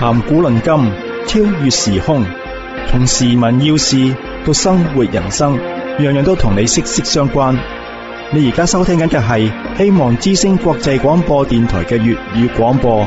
談古論今，超越時空，從時聞要事到生活人生，樣樣都同你息息相關。你而家收聽緊嘅係希望之聲國際廣播電台嘅粵語廣播。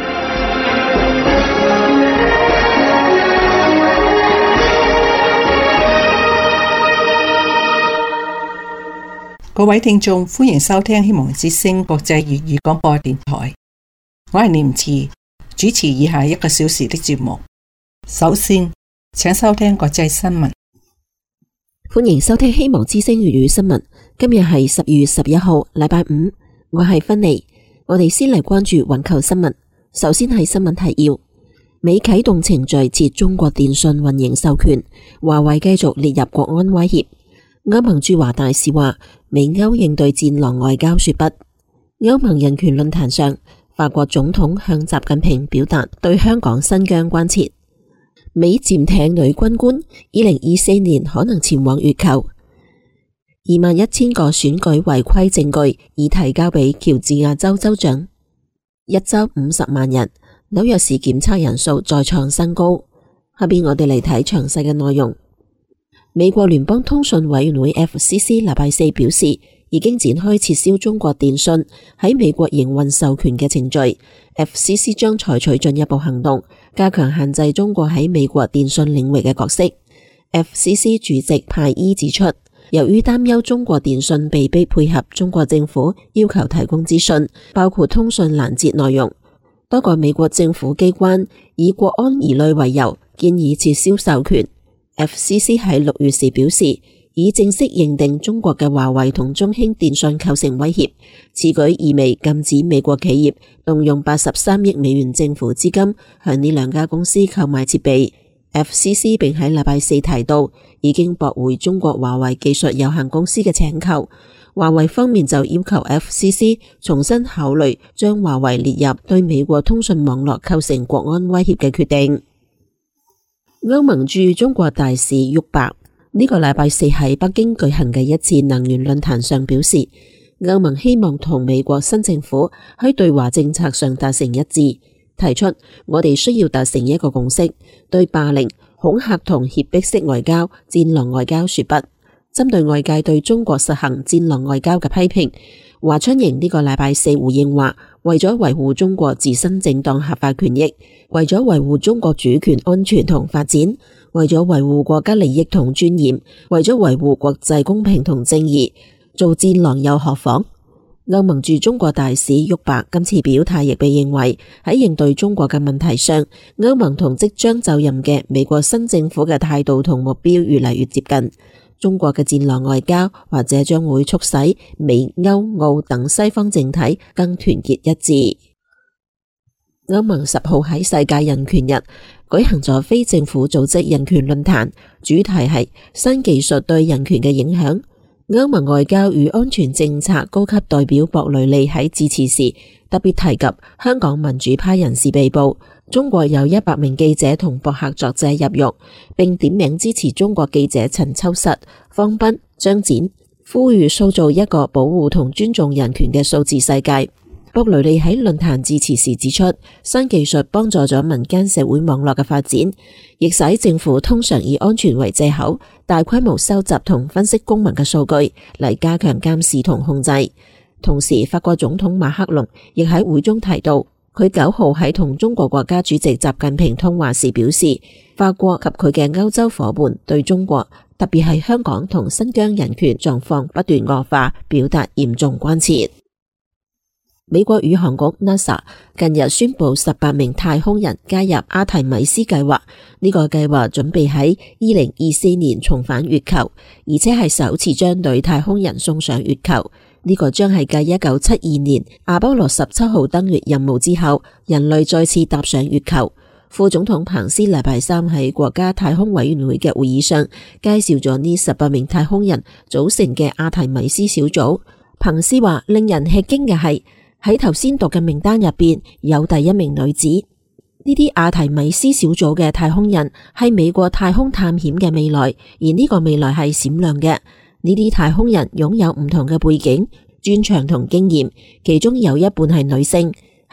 各位聽眾，歡迎收聽希望之聲國際粵語廣播電台。我係念慈，主持以下1個小時的節目。首先，請收聽國際新聞。 歡迎收聽希望之聲粵語新聞。今日係12月11號，禮拜五。我係芬妮。我哋先嚟關注環球新聞。首先係新聞提要：美啟動程序撤中國電信運營授權，華為繼續列入國安威脅。歐盟駐華大使話，美歐應對戰狼外交說不。歐盟人權論壇上，法國總統向習近平表達對香港新疆關切。美潛艇女軍官2024年可能前往月球。21,000個選舉違規證據已提交俾喬治亞州州長。一周50萬人，紐約市檢測人數再創新高。下邊我哋嚟睇詳細嘅內容。美國聯邦通訊委員會 FCC 禮拜四表示，已經展開撤銷中國電信喺美國營運授權嘅程序。FCC 將採取進一步行動，加強限制中國喺美國電信領域嘅角色。FCC 主席派伊指出，由於擔憂中國電信被迫配合中國政府要求提供資訊，包括通訊攔截內容，多個美國政府機關以國安疑慮為由，建議撤銷授權。FCC 喺6月時表示，已正式認定中國嘅華為同中興電信構成威脅，此舉意味禁止美國企業動用83億美元政府資金向呢兩家公司購買設備。FCC 並喺禮拜四提到，已經駁回中國華為技術有限公司嘅請求。華為方面就要求 FCC 重新考慮將華為列入對美國通訊網絡構成國安威脅嘅決定。歐盟駐中國大使沃伯呢個禮拜四喺北京舉行嘅一次能源論壇上表示，歐盟希望同美國新政府喺對華政策上達成一致，提出我哋需要達成一個共識，對霸凌、恐嚇同脅迫式外交、戰狼外交說不。針對外界對中國實行戰狼外交嘅批評，華春瑩呢個禮拜四回應話，為咗維護中國自身正當合法權益，為咗維護中國主權安全同發展，為咗維護國家利益同尊嚴，為咗維護國際公平同正義，做戰狼又何妨？歐盟駐中國大使沃伯今次表態亦被認為喺應對中國嘅問題上，歐盟同即將就任嘅美國新政府嘅態度同目標越嚟越接近。中國嘅戰狼外交或者將會促使美、歐、澳等西方政體更團結一致。歐盟10號喺世界人權日舉行咗非政府組織人權論壇，主題係新技術對人權嘅影響。歐盟外交與安全政策高級代表博雷利喺致辭時特別提及香港民主派人士被捕，中國有100名記者同博客作者入獄，並點名支持中國記者陳秋實、方斌、張展，呼籲塑造一個保護同尊重人權嘅數字世界。博雷利喺論壇致辭時指出，新技術幫助咗民間社會網絡嘅發展，亦使政府通常以安全為借口，大規模收集同分析公民嘅數據嚟加強監視同控制。同時，法國總統馬克龍亦喺會中提到，佢9號喺同中國國家主席習近平通話時表示，法國及佢嘅歐洲夥伴對中國，特別係香港同新疆人權狀況不斷惡化，表達嚴重關切。美國宇航局 NASA 近日宣布18名太空人加入阿提米斯計劃，呢個計劃準備喺2024年重返月球，而且係首次將女太空人送上月球。呢個將係繼1972年阿波羅17號登月任務之後，人類再次踏上月球。副總統彭斯禮拜三喺國家太空委員會嘅會議上介紹咗呢18名太空人組成嘅阿提米斯小組。彭斯話，令人吃驚嘅係，喺頭先讀嘅名單入邊有第1名女子。呢啲阿提米斯小組嘅太空人係美國太空探險嘅未來，而呢個未來係閃亮嘅。呢啲太空人擁有唔同嘅背景、專長同經驗，其中有一半係女性。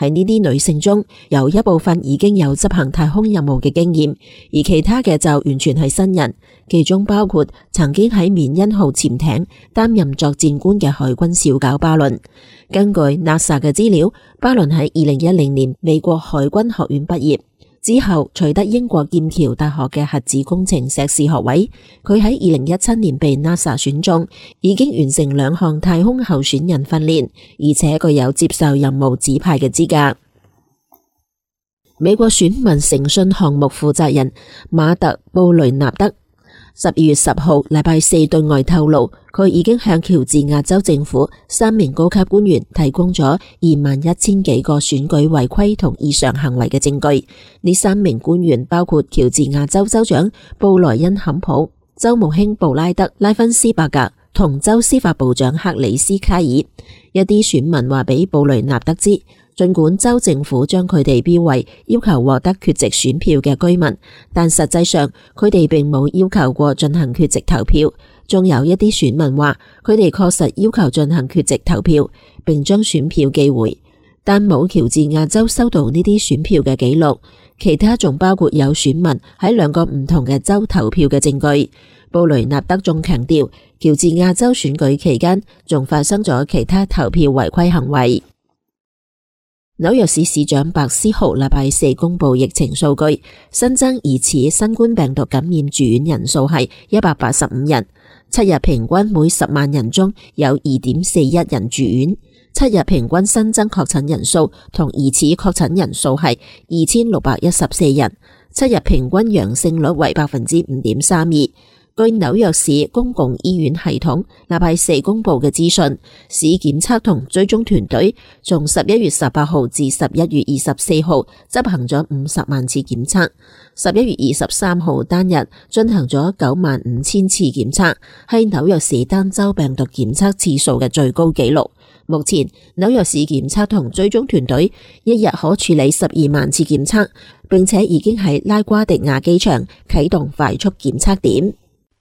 喺呢啲女性中，有一部分已經有執行太空任務嘅經驗，而其他嘅就完全係新人，其中包括曾經喺緬因號潛艇擔任作戰官嘅海軍少校巴倫。根據 NASA 嘅資料，巴倫喺2010年美國海軍學院畢業之後，取得英國劍橋大學嘅核子工程碩士學位。佢喺2017年被 NASA 選中，已經完成2項太空候選人訓練，而且具有接受任務指派嘅資格。美國選民誠信項目負責人馬特布雷納德12月10號禮拜四對外透露，佢已經向喬治亞州政府3名高級官員提供咗21,000幾個選舉違規同異常行為嘅證據。呢3名官員包括喬治亞州州長布萊恩坎普、州務卿布拉德拉芬斯伯格同州司法部長克里斯卡爾。一啲選民話俾布雷納德知，儘管州政府將佢哋標為要求獲得缺席選票嘅居民，但實際上佢哋並冇要求過進行缺席投票。仲有一啲選民話，佢哋確實要求進行缺席投票，並將選票寄回，但冇喬治亞州收到呢啲選票嘅記錄。其他仲包括有選民喺2個唔同嘅州投票嘅證據。布雷納德仲強調，喬治亞州選舉期間仲發生咗其他投票違規行為。紐約市市長白思豪禮拜四公布疫情數據，新增疑似新冠病毒感染住院人數係185人，7日平均每10萬人中有 2.41 人住院，7日平均新增確診人數同疑似確診人數係2614人，7日平均陽性率為 5.32%。據紐約市公共醫院系統禮拜四公布嘅資訊，市檢測同追蹤團隊從11月18號至11月24號執行咗50萬次檢測，11月23號單日進行咗95,000次檢測，係紐約市單周病毒檢測次數嘅最高紀錄。目前紐約市檢測同追蹤團隊一日可處理12萬次檢測，並且已經喺拉瓜迪亞機場啟動快速檢測點。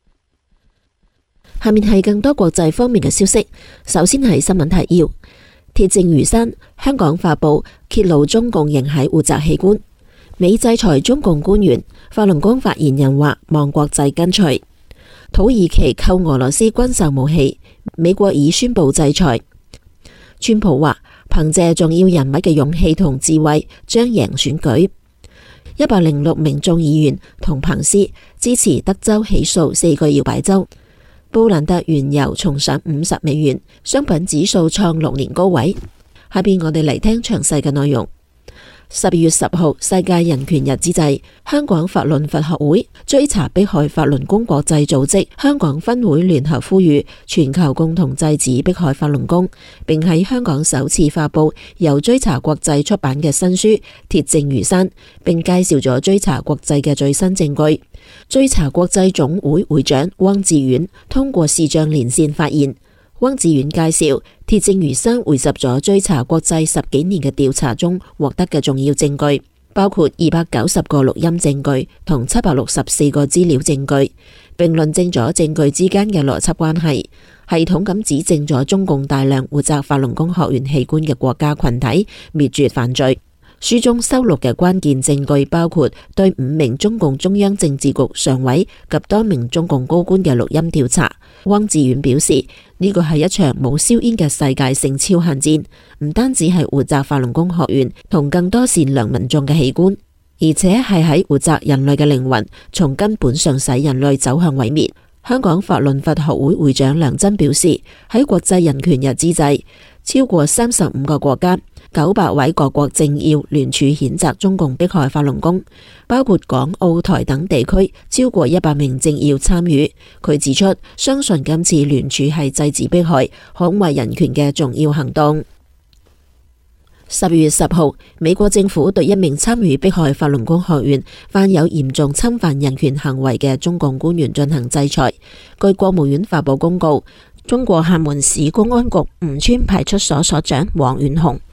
下面係更多國際方面嘅消息。首先係新聞提要：鐵證如山，香港發布揭露中共仍喺活摘器官。美制裁中共官員，法輪功發言人話望國際跟隨。土耳其扣俄羅斯軍售武器，美國已宣布制裁。川普話憑借重要人物嘅勇氣同智慧，將贏選舉。106名眾議員同彭斯支持德州起訴4個搖擺州。布蘭特原油重上$50，商品指數創6年高位。下邊我哋嚟聽詳細嘅內容。12月10號世界人權日之際，香港法輪佛學會追查迫害法輪功國際組織香港分會聯合呼籲全球共同制止迫害法輪功，並喺香港首次發布由追查國際出版嘅新書《鐵證如山》，並介紹咗追查國際嘅最新證據。追查國際總會會長汪志遠通過視像連線發言。汪志遠介紹，鐵證如山匯集咗追查國際10幾年嘅調查中獲得嘅重要證據，包括290個錄音證據同764個資料證據，並論證咗證據之間嘅邏輯關係，系統咁指證咗中共大量活摘法輪功學員器官嘅國家群體滅絕犯罪。書中收錄嘅關鍵證據包括對5名中共中央政治局常委及多名中共高官嘅錄音調查。汪志遠表示，呢個係一場冇硝煙嘅世界性超限戰，唔單止係活摘法輪功學員同更多善良民眾嘅器官，而且係喺活摘人類嘅靈魂，從根本上使人類走向毀滅。香港法輪佛學會會長梁真表示，喺國際人權日之際，超過35個國家900位各國政要聯署譴責中共迫害法輪功，包括港澳台等地區超過100名政要參與。佢指出，相信今次聯署係制止迫害、捍衛人權嘅重要行動。12月10號，美國政府對1名參與迫害法輪功學員、犯有嚴重侵犯人權行為嘅中共官員進行制裁。據國務院發佈公告，中國廈門市公安局吳川派出所所長黃遠雄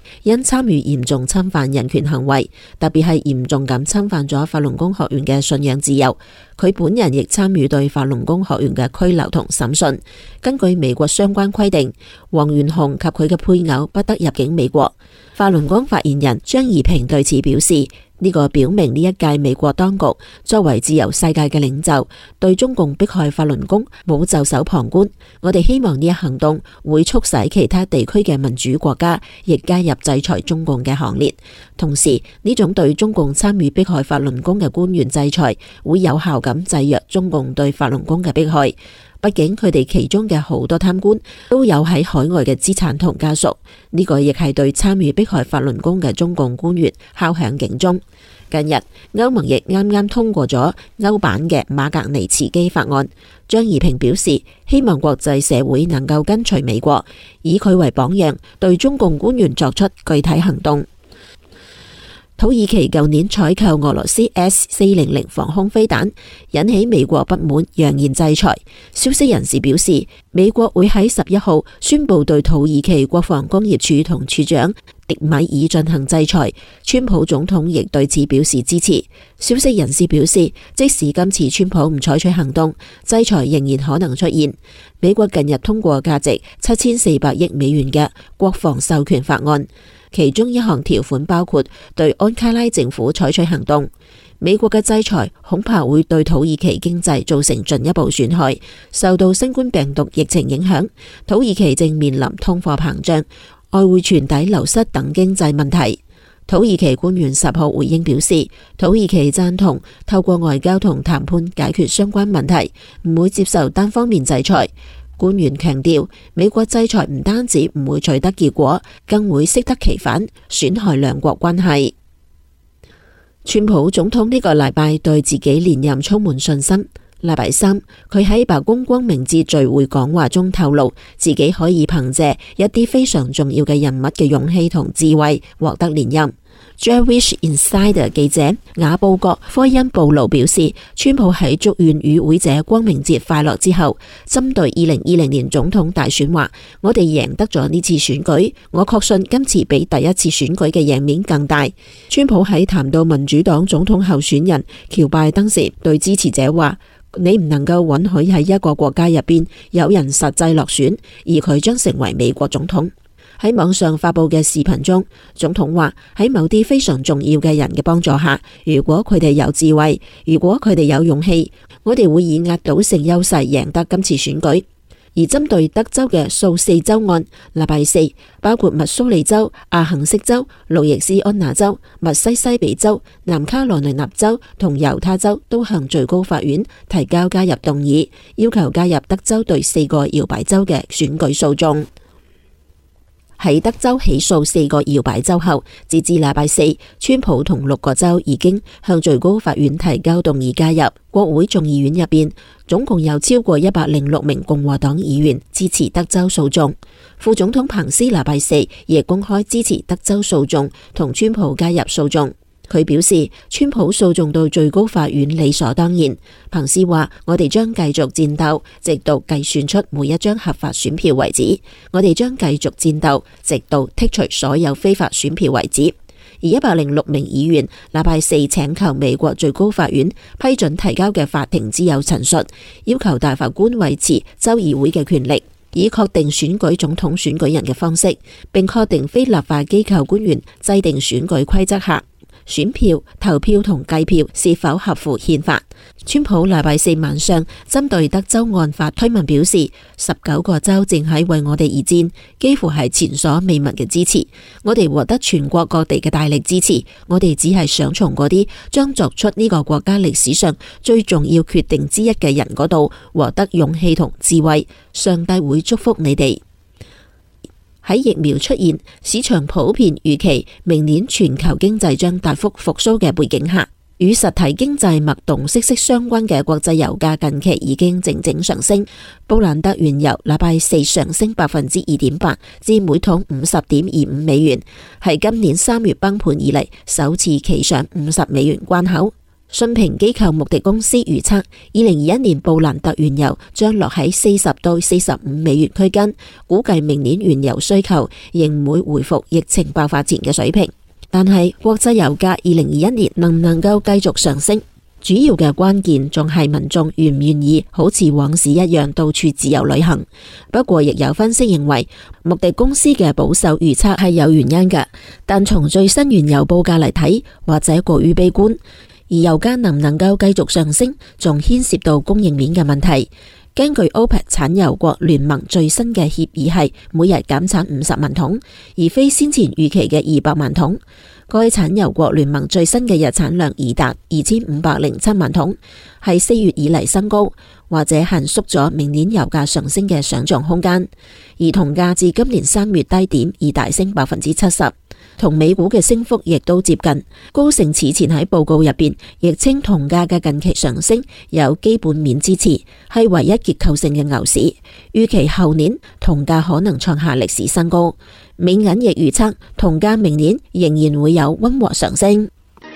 因參與嚴重侵犯人權行為，特別係嚴重咁侵犯咗法輪功學員嘅信仰自由。佢本人亦參與對法輪功學員嘅拘留同審訊。根據美國相關規定，黃元雄及佢嘅配偶不得入境美國。法輪功發言人張怡平對此表示，呢個表明呢一屆美國當局作為自由世界嘅領袖，對中共迫害法輪功冇袖手旁觀。我哋希望呢一行動會促使其他地區嘅民主國家亦加入制裁中共嘅行列。同時，呢種對中共參與迫害法輪功嘅官員制裁，會有效咁制約中共對法輪功嘅迫害。畢竟佢哋其中嘅好多貪官都有喺海外嘅資產同家屬，呢個亦係對參與迫害法輪功嘅中共官員敲響警鐘。近日，歐盟亦啱啱通過咗歐版嘅馬格尼茨基法案。張怡平表示，希望國際社會能夠跟隨美國，以佢為榜樣，對中共官員作出具體行動。土耳其舊年採購俄羅斯 S-400防空飛彈，引起美國不滿，揚言制裁。消息人士表示，美國會喺11號宣布對土耳其國防工業處同處長迪米爾進行制裁。川普總統亦對此表示支持。消息人士表示，即使今次川普唔採取行動，制裁仍然可能出現。美國近日通過價值7400億美元嘅國防授權法案。其中一項條款包括對安卡拉政府採取行動。美國嘅制裁恐怕會對土耳其經濟造成進一步損害。受到新冠病毒疫情影響，土耳其正面臨通貨膨脹、外匯存底流失等經濟問題。土耳其官員10號回應表示，土耳其贊同透過外交同談判解決相關問題，唔會接受單方面制裁。官員強調，美國制裁唔單止唔會取得結果，更會適得其反，損害兩國關係。川普總統呢個禮拜對自己連任充滿信心。禮拜三，佢喺白宮光明節聚會講話中透露，自己可以憑借一啲非常重要嘅人物嘅勇氣同智慧獲得連任。Jewish Insider 記者雅布國科恩布魯表示，川普喺祝願與會者光明節快樂之後，針對2020年總統大選話：我哋贏得咗呢次選舉，我確信今次比第一次選舉嘅贏面更大。川普喺談到民主黨總統候選人喬拜登時，對支持者話：你唔能夠允許喺一個國家入邊有人實際落選，而佢將成為美國總統。喺網上發佈嘅視頻中，總統話喺某啲非常重要嘅人嘅幫助下，如果佢哋有智慧，如果佢哋有勇氣，我哋會以壓倒性優勢贏得今次選舉。而針對德州嘅數4州案，禮拜四包括密蘇里州、阿肯色州、路易斯安那州、密西西比州、南卡羅來納州同猶他州都向最高法院提交加入動議，要求加入德州對4個搖擺州嘅選舉訴訟。喺德州起訴4個搖擺州後，截至禮拜四，川普同6個州已經向最高法院提交動議加入。國會眾議院入邊，總共有超過106名共和黨議員支持德州訴訟。副總統彭斯禮拜四亦公開支持德州訴訟同川普加入訴訟。佢表示，川普訴訟到最高法院理所當然。彭斯話：我哋將繼續戰鬥，直到計算出每一張合法選票為止。我哋將繼續戰鬥，直到剔除所有非法選票為止。而106名議員禮拜四請求美國最高法院批准提交嘅法庭之友陳述，要求大法官維持州議會嘅權力，以確定選舉總統選舉人嘅方式，並確定非立法機構官員制定選舉規則下選票、投票同計票是否合乎憲法。川普禮拜四晚上針對德州案發推文表示，19個州正喺為我哋而戰，幾乎係前所未聞嘅支持。我哋獲得全國各地嘅大力支持，我哋只係想從嗰啲將作出呢個國家歷史上最重要決定之一嘅人嗰度獲得勇氣同智慧。上帝會祝福你哋。喺疫苗出現、市場普遍預期明年全球經濟將大幅復甦嘅背景下，與實體經濟脈動息息相關嘅國際油價近期已經靜靜上升。布蘭德原油禮拜四上升2.8%至每桶50.25美元，係今年3月崩盤以嚟首次企上50美元關口。 信評機構穆迪公司預測，2021年布蘭特原油將落喺40到45美元區間，估計明年原油需求仍唔會回復疫情爆發前嘅水平。但係國際油價2021年能唔能夠繼續上升，主要嘅關鍵仲係民眾願唔願意好似往時一樣到處自由旅行。不過亦有分析認為，穆迪公司嘅保守預測係有原因嘅，但從最新原油報價嚟睇，或者過於悲觀。而油價能唔能夠繼續上升，仲牽涉到供應鏈嘅問題。根據 OPEC 產油國聯盟最新嘅協議係每日減產50萬桶，而非先前預期嘅200萬桶。該產油國聯盟最新嘅日產量已達2507萬桶，係4月以嚟新高，或者限縮咗明年油價上升嘅想象空間。而銅價自今年3月低點已大升70%，同美股嘅升幅亦都接近。高盛此前喺報告入邊亦稱銅價嘅近期上升有基本面支持，係唯一結構性嘅牛市。預期後年銅價可能創下歷史新高。美銀亦預測銅價明年仍然會有溫和上升。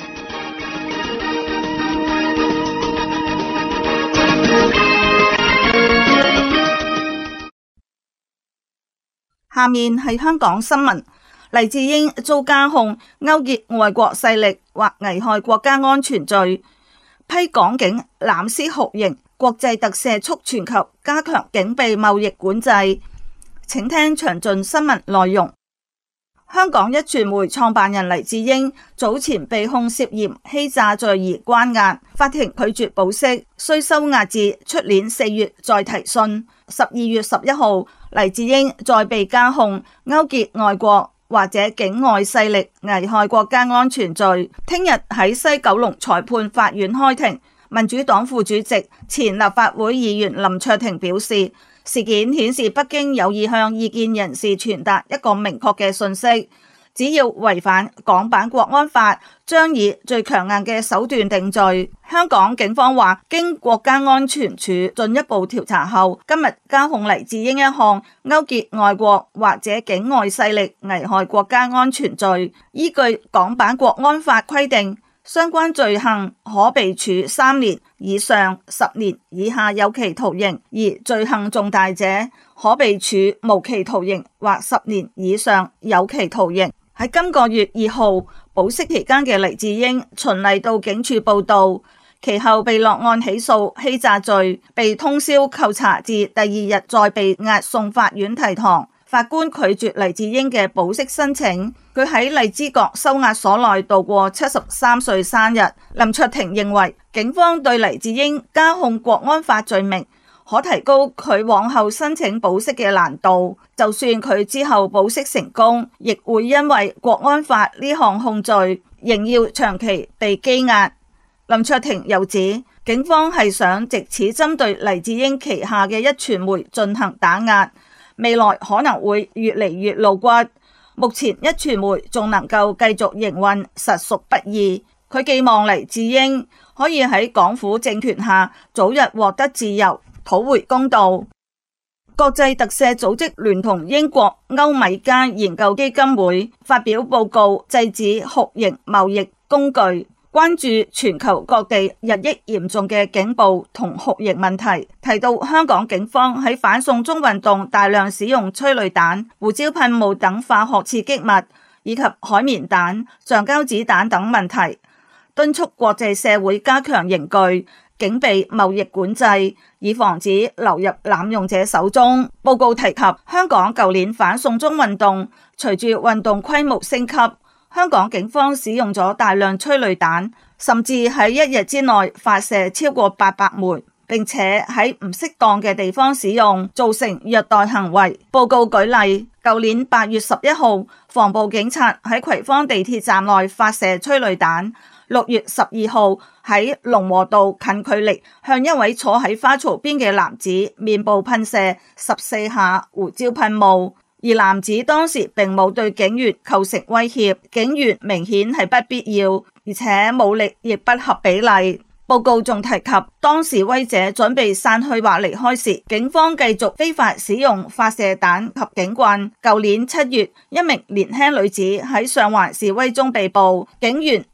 下面係香港新聞。黎智英遭加控勾結外國勢力或危害國家安全罪，批港警濫施酷刑，國際特赦促全球加強警備貿易管制。請聽詳盡新聞內容。香港壹傳媒創辦人黎智英早前被控涉嫌欺詐罪而關押，法庭拒絕保釋，需收押至出年4月再提訊。12月11號，黎智英再被加控勾結外國或者境外勢力危害國家安全罪，聽日喺西九龍裁判法院開庭。民主黨副主席、前立法會議員林卓廷表示，事件顯示北京有意向異見人士傳達一個明確嘅訊息，只要違反港版國安法，將以最強硬嘅手段定罪。香港警方話，經國家安全處進一步調查後，今日加控黎智英一項勾結外國或者境外勢力危害國家安全罪。依據港版國安法規定，相關罪行可被處3年以上10年以下有期徒刑，而罪行重大者可被處無期徒刑或10年以上有期徒刑。喺今個月2號保釋期間嘅黎智英循例到警署報到，其後被落案起訴欺詐罪，被通宵扣查至第2日再被押送法院提堂。法官拒絕黎智英嘅保釋申請，佢喺荔枝角收押所內度過73歲生日。林卓廷認為，警方對黎智英加控國安法罪名，可提高佢往後申請保釋嘅難度。就算佢之後保釋成功，亦會因為國安法呢項控罪，仍要長期被羈押。林卓廷又指，警方係想藉此針對黎智英旗下嘅壹傳媒進行打壓，未來可能會越嚟越露骨。目前壹傳媒仲能夠繼續營運，實屬不易。佢寄望黎智英可以喺港府政權下早日獲得自由，討回公道。國際特赦組織聯同英國歐米加研究基金會發表報告，制止酷刑貿易工具，關注全球各地日益嚴重嘅警暴同酷刑問題，提到香港警方喺反送中運動大量使用催淚彈、胡椒噴霧等化學刺激物，以及海綿彈、橡膠子彈等問題，敦促國際社會加強刑具、警備貿易管制，以防止流入濫用者手中。報告提及，香港舊年反送中運動隨住運動規模升級，香港警方使用咗大量催淚彈，甚至喺1日之內發射超過800枚，並且喺唔適當嘅地方使用，造成虐待行為。報告舉例，舊年8月11號，防暴警察喺葵芳地鐵站內發射催淚彈；6月12號喺龍和道近距離向一位坐喺花槽邊嘅男子面部噴射14下胡椒噴霧。而男子當時並冇對警員構成威脅，警員明顯係不必要，而且武力亦不合比例。報告仲提及，當示威者準備散去或離開時，警方繼續非法使用發射彈及警棍。舊年7月，一名年輕女子喺上環示威中被捕，警員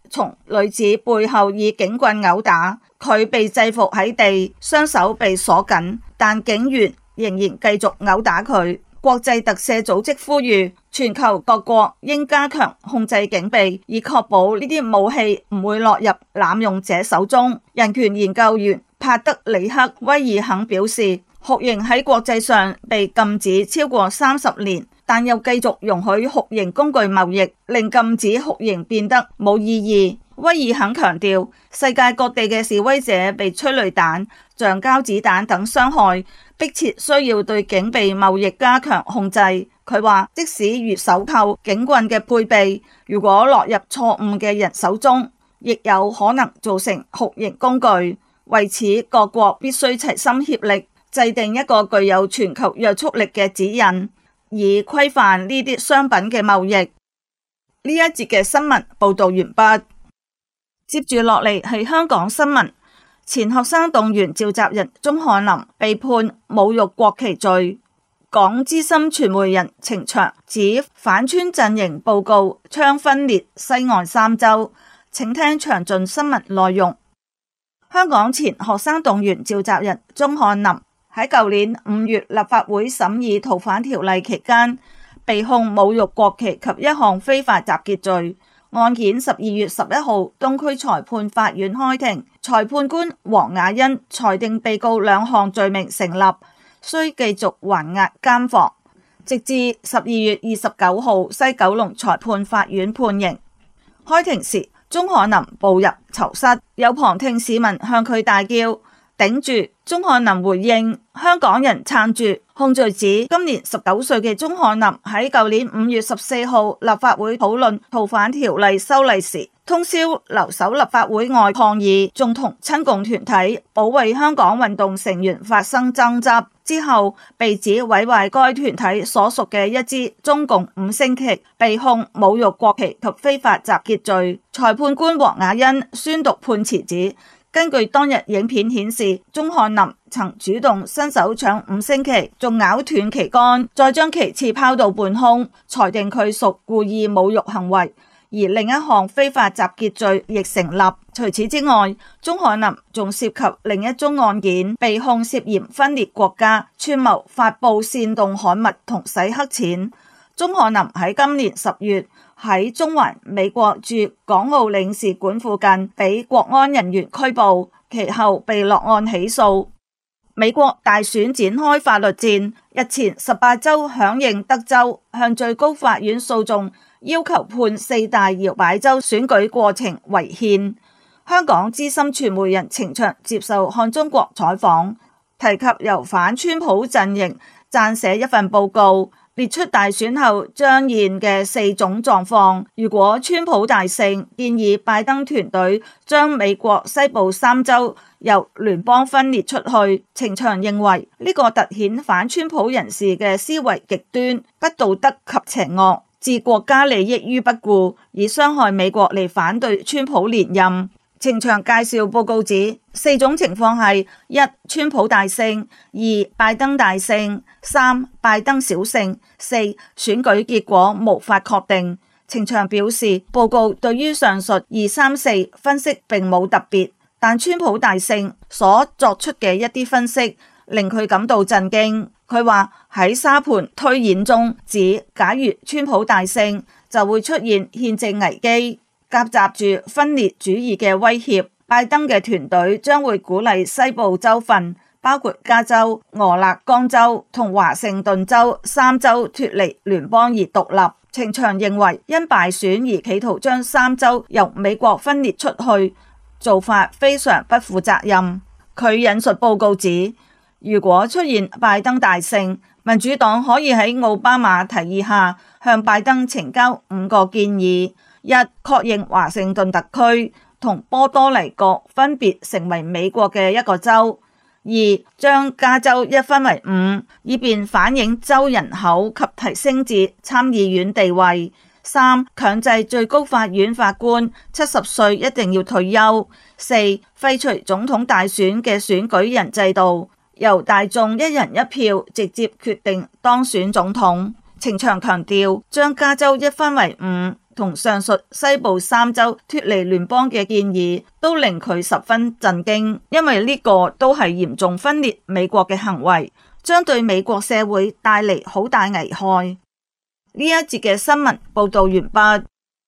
從女子背後以警棍毆打，佢被制服喺地，雙手被鎖緊，但警員仍然繼續毆打佢。國際特赦組織呼籲全球各國應加強控制警備，以確保呢啲武器唔會落入濫用者手中。人權研究員帕德里克威爾肯表示，酷刑喺國際上被禁止超過30年，但又繼續容許酷刑工具貿易，令禁止酷刑變得冇意義。威爾肯強調，世界各地嘅示威者被催淚彈、橡膠子彈等傷害，迫切需要對警備貿易加強控制。佢話，即使如手銬、警棍嘅配備，如果落入錯誤嘅人手中，亦有可能造成酷刑工具。為此，各國必須齊心協力，制定一個具有全球約束力嘅指引，以規範呢啲商品嘅貿易。呢一節嘅新聞報道完畢。接住落嚟係香港新聞，前學生動員召集人鍾翰林被判侮辱國旗罪。港資深傳媒人程翔指反川陣營報告槍分裂西岸3州，請聽詳盡新聞內容。香港前學生動員召集人鍾翰林喺舊年5月立法會審議逃犯條例期間，被控侮辱國旗及一項非法集結罪。案件12月11號東區裁判法院開庭，裁判官黃雅欣裁定被告2項罪名成立，需繼續還押監房，直至12月29號西九龍裁判法院判刑。開庭時，鍾翰林步入囚室，有旁聽市民向佢大叫頂住。鍾翰林回應香港人撐住。控罪指今年19歲嘅鍾翰林喺舊年5月14號立法會討論逃犯條例修例時，通宵留守立法會外抗議，仲同親共團體保衛香港運動成員發生爭執，之後被指毀壞該團體所屬嘅一支中共5星旗，被控侮辱國旗及非法集結罪。裁判官黃雅欣宣讀判詞指，根據當日影片顯示，鍾翰林曾主動伸手搶5星旗，仲咬斷旗杆，再將旗幟拋到半空，裁定佢屬故意侮辱行為。而另一項非法集結罪亦成立。除此之外，鍾翰林仲涉及另一宗案件，被控涉嫌分裂國家、串謀發布煽動刊物同洗黑錢。鍾翰林喺今年10月喺中環美國駐港澳領事館附近被國安人員拘捕，其後被落案起訴。美國大選展開法律戰，日前18州響應德州向最高法院訴訟，要求判4大搖擺州選舉過程違憲。香港資深傳媒人程翔接受看中國採訪，提及由反川普陣營撰寫一份報告，列出大選後將現嘅4種狀況。如果川普大勝，建議拜登團隊將美國西部3州由聯邦分裂出去。程翔認為呢個凸顯反川普人士嘅思維極端、不道德及邪惡，置國家利益於不顧，以傷害美國嚟反對川普連任。程翔介紹報告指，4種情況係：1. 川普大勝； 2. 拜登大勝； 3. 拜登小勝； 4. 選舉結果無法確定。程翔表示，報告對於上述2、3、4分析並冇特別，但川普大勝所作出嘅一啲分析令佢感到震驚。佢話喺沙盤推演中指，假如川普大勝，就會出現憲政危機，夾雜住分裂主義嘅威脅。拜登嘅團隊將會鼓勵西部州份，包括加州、俄勒岡州同華盛頓州3州脫離聯邦而獨立。程翔認為，因敗選而企圖將3州由美國分裂出去，做法非常不負責任。佢引述報告指，如果出現拜登大勝，民主黨可以喺奧巴馬提議下向拜登呈交5個建議：一、確認華盛頓特區同波多黎各分別成為美國嘅一個州； 2. 將加州一分為5，以便反映州人口及提升至參議院地位； 3. 強制最高法院法官70歲一定要退休； 4. 廢除總統大選嘅選舉人制度，由大眾一人一票直接決定當選總統。程翔強調，將加州一分為5 同上述西部三州脫離聯邦嘅建議，都令佢十分震驚，因為呢個都係嚴重分裂美國嘅行為，將對美國社會帶嚟好大危害。呢一節嘅新聞報道完畢。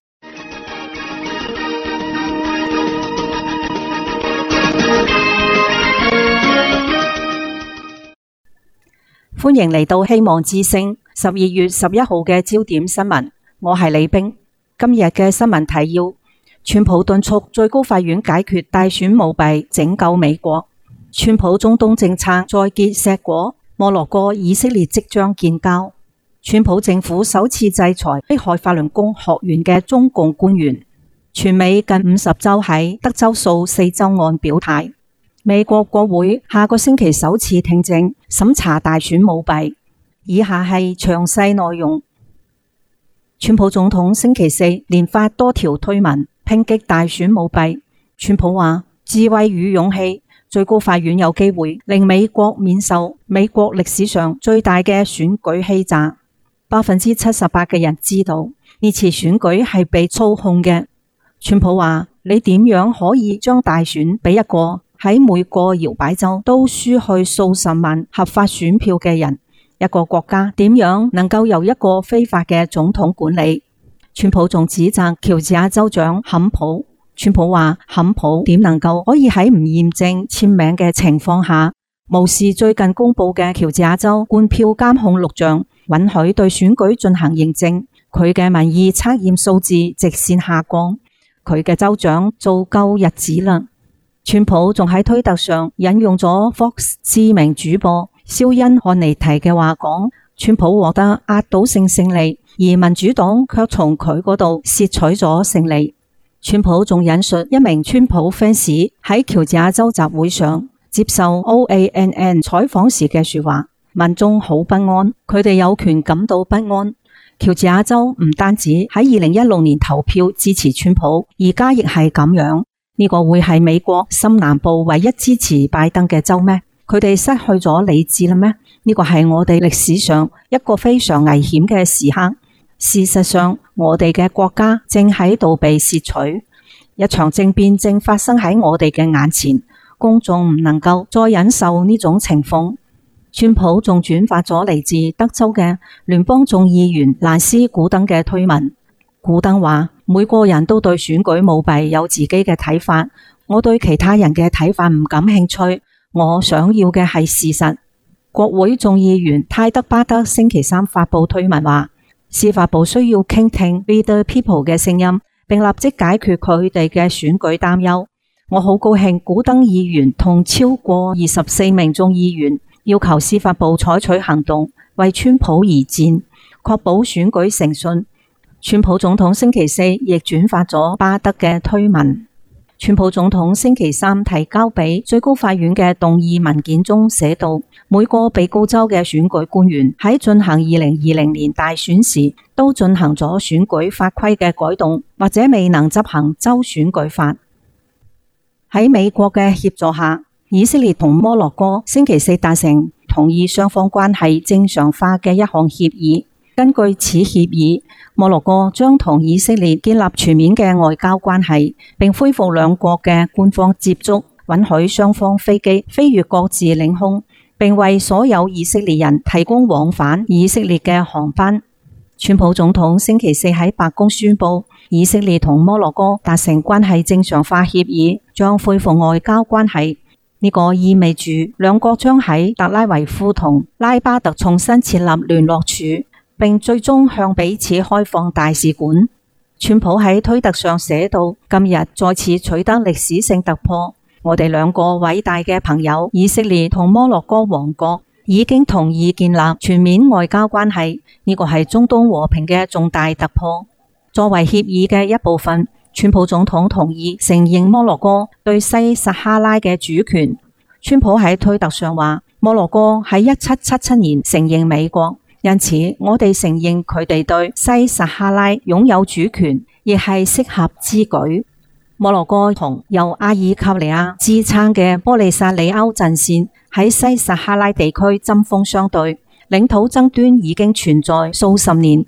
歡迎嚟到希望之聲12月11號嘅焦點新聞，我係李冰。今日嘅新聞提要：川普敦促最高法院解決大選舞弊，拯救美國；川普中東政策再結碩果；摩洛哥以色列即將建交；川普政府首次制裁迫害法輪功學員嘅中共官員；全美近50州喺德州訴4州案表態。美國國會下個星期首次聽證審查大選舞弊。以下係詳細內容。川普總統星期四連發多條推文抨擊大選舞弊。川普話：智慧與勇氣，最高法院有機會令美國免受美國歷史上最大嘅選舉欺詐。78%嘅人知道呢次選舉係被操控嘅。川普話：你點樣可以將大選俾一個喺每個搖擺州都輸去數十萬合法選票嘅人？一個國家點樣能夠由一個非法嘅總統管理？川普仲指責喬治亞州長坎普。川普話：坎普點能夠可以喺唔驗證簽名嘅情況下，無視最近公布嘅喬治亞州灌票監控錄像，允許對選舉進行認證？佢嘅民意測驗數字直線下降，佢嘅州長做夠日子啦。川普仲喺推特上引用咗 Fox 知名主播肖恩漢尼提嘅話講，川普獲得壓倒性勝利，而民主黨卻從佢嗰度竊取咗勝利。川普仲引述一名川普 fans 喺喬治亞州集會上接受 OANN 採訪時嘅說話，民眾好不安，佢哋有權感到不安。喬治亞州唔單止喺2016年投票支持川普，而家亦係咁樣。呢個會係美國深南部唯一支持拜登嘅州咩？佢哋失去咗理智啦咩？呢個係我哋歷史上一個非常危險嘅時刻。事實上，我哋嘅國家正喺度被竊取，一場政變正發生喺我哋嘅眼前，公眾唔能夠再忍受呢種情況。川普仲轉發咗嚟自德州嘅聯邦眾議員蘭斯古登嘅推文。古登話：每個人都對選舉舞弊有自己嘅睇法，我對其他人嘅睇法唔感興趣，我想要嘅係事實。國會眾議員泰德巴德星期三發布推文話：司法部需要傾聽 We the People 嘅聲音，並立即解決佢哋嘅選舉擔憂。我好高興古登議員同超過24名眾議員要求司法部採取行動，為川普而戰，確保選舉誠信。川普總統星期四亦轉發咗巴德嘅推文。川普總統星期三提交俾最高法院嘅動議文件中寫道，每個被告州嘅選舉官員喺進行2020年大選時，都進行咗選舉法規嘅改動，或者未能執行州選舉法。喺美國嘅協助下，以色列同摩洛哥星期四達成同意雙方關係正常化嘅一項協議。根據此協議，摩洛哥將同以色列建立全面嘅外交關係，並恢復兩國嘅官方接觸，允許雙方飛機飛越各自領空，並為所有以色列人提供往返以色列嘅航班。川普總統星期四喺白宮宣布，以色列同摩洛哥達成關係正常化協議，將恢復外交關係。呢個意味住兩國將喺特拉維夫同拉巴特重新設立聯絡處，並最終向彼此開放大使館。川普喺推特上寫道：今日再次取得歷史性突破，我哋兩個偉大嘅朋友以色列同摩洛哥王國已經同意建立全面外交關係，呢個係中東和平嘅重大突破。作為協議嘅一部分，川普總統同意承認摩洛哥對西撒哈拉嘅主權。川普喺推特上話：摩洛哥喺1777年承認美國，因此我哋承認佢哋對西撒哈拉擁有主權，亦係適合之舉。摩洛哥同由阿爾及利亞支撐嘅波利薩里歐陣線喺西撒哈拉地區針鋒相對，領土爭端已經存在數十年。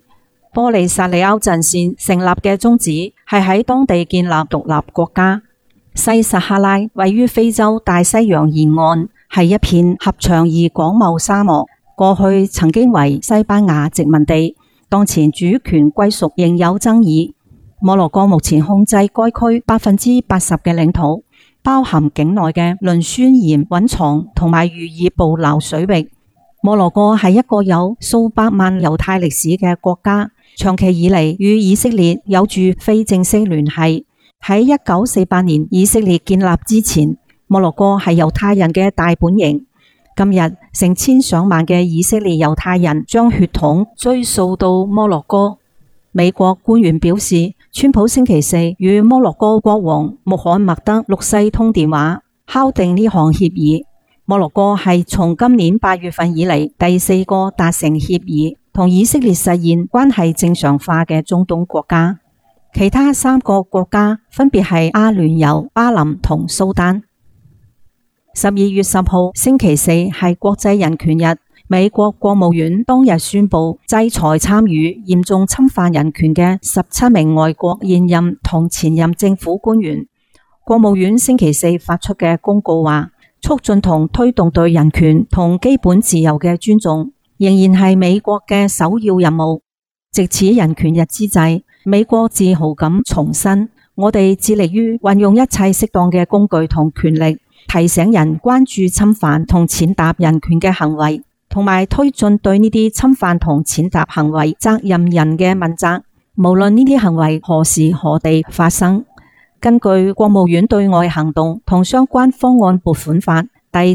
波利薩利歐陣線成立嘅宗旨係喺當地建立獨立國家。西撒哈拉位於非洲大西洋沿岸，係一片狹長而廣袤沙漠，過去曾經為西班牙殖民地，當前主權歸屬仍有爭議。摩洛哥目前控制該區80%嘅領土，包含境內嘅磷酸鹽蘊藏同埋漁業捕撈水域。摩洛哥係一個有數百萬猶太歷史嘅國家，長期以嚟與以色列有住非正式聯繫。喺1948年以色列建立之前，摩洛哥係猶太人嘅大本營。今日成千上萬嘅以色列猶太人將血統追溯到摩洛哥。美國官員表示，川普星期四與摩洛哥國王穆罕默德六世通電話，敲定呢項協議。摩洛哥係從今年8月份以嚟第4個達成協議，同以色列實現關係正常化嘅中東國家。其他3個國家分別係阿聯酋、巴林同蘇丹。12月10號星期四係國際人權日，美國國務院當日宣布制裁參與嚴重侵犯人權嘅17名外國現任同前任政府官員。國務院星期四發出嘅公告話，促進同推動對人權同基本自由嘅尊重，仍然係美國嘅首要任務。藉此人權日之際，美國自豪咁重申，我哋致力於運用一切適當嘅工具同權力，提醒人關注侵犯同踐踏人權嘅行為，同埋推進對呢啲侵犯同踐踏行為責任人嘅問責，無論呢啲行為何時何地發生。根據國務院對外行動同相關方案撥款法第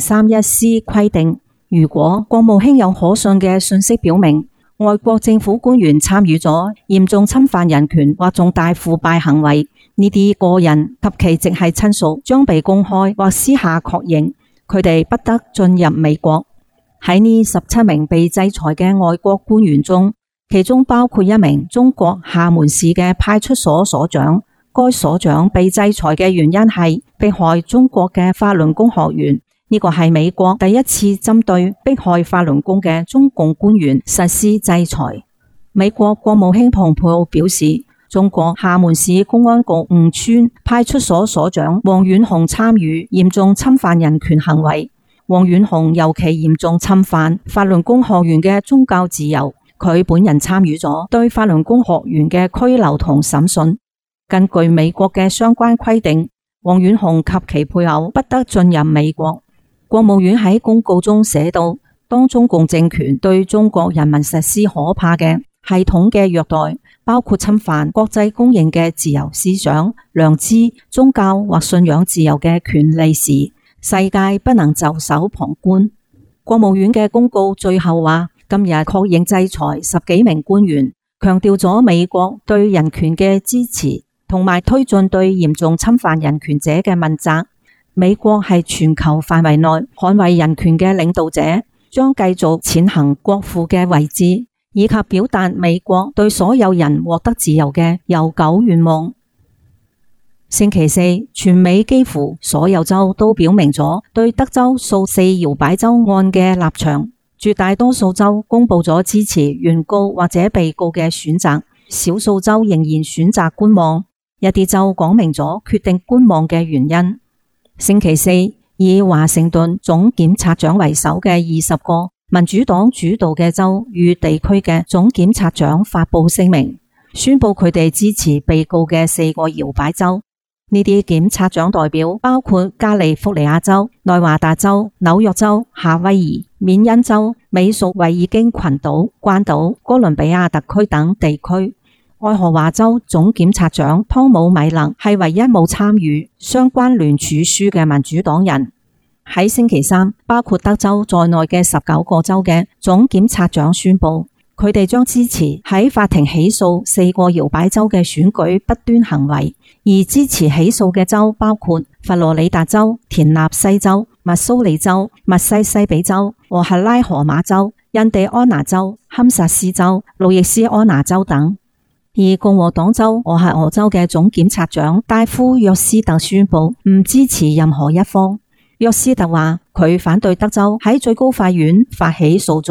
7031C 規定，如果國務卿有可信嘅信息表明，外國政府官員參與咗嚴重侵犯人權或重大腐敗行為，呢啲個人及其直系親屬將被公開或私下確認，佢哋不得進入美國。喺呢17名被制裁嘅外國官員中，其中包括一名中國廈門市嘅派出所所長。該所長被制裁嘅原因係迫害中國嘅法輪功學員。呢個係美國第一次針對迫害法輪功嘅中共官員實施制裁。美國國務卿蓬佩奧表示，中國廈門市公安局吳川派出所所長王遠雄參與嚴重侵犯人權行為。王遠雄尤其嚴重侵犯法輪功學員嘅宗教自由，佢本人參與咗對法輪功學員嘅拘留同審訊。根據美國嘅相關規定，王遠雄及其配偶不得進入美國。國務院喺公告中寫道，當中共政權對中國人民實施可怕嘅系統嘅虐待，包括侵犯國際公認嘅自由思想、良知、宗教或信仰自由嘅權利時，世界不能袖手旁觀。國務院嘅公告最後話，今日確認制裁10幾名官員，強調咗美國對人權嘅支持，同埋推進對嚴重侵犯人權者嘅問責。美國係全球範圍內捍衛人權嘅領導者，將繼續踐行國父嘅遺志，以及表達美國對所有人獲得自由嘅悠久願望。星期四，全美幾乎所有州都表明咗對德州數4搖擺州案嘅立場，絕大多數州公布咗支持原告或者被告嘅選擇，少數州仍然選擇觀望，一啲州講明咗決定觀望嘅原因。星期四，以華盛頓總檢察長為首嘅20個民主黨主導嘅州與地區嘅總檢察長發佈聲明，宣布佢哋支持被告嘅4個搖擺州。呢啲檢察長代表包括加利福尼亞州、內華達州、紐約州、夏威夷、緬因州、美屬維爾京群島、關島、哥倫比亞特區等地區。愛荷華州總檢察長湯姆米勒係唯一冇參與相關聯署書嘅民主黨人。喺星期三，包括德州在內嘅19個州嘅總檢察長宣布，佢哋將支持喺法庭起訴4個搖擺州嘅選舉不端行為，而支持起訴嘅州包括佛羅里達州、田納西州、密蘇里州、密西西比州、俄克拉荷馬州、印第安納州、堪薩斯州、路易斯安那州等。而共和黨州俄亥俄州嘅總檢察長戴夫約斯特宣布唔支持任何一方。約斯特話佢反對德州喺最高法院發起訴訟，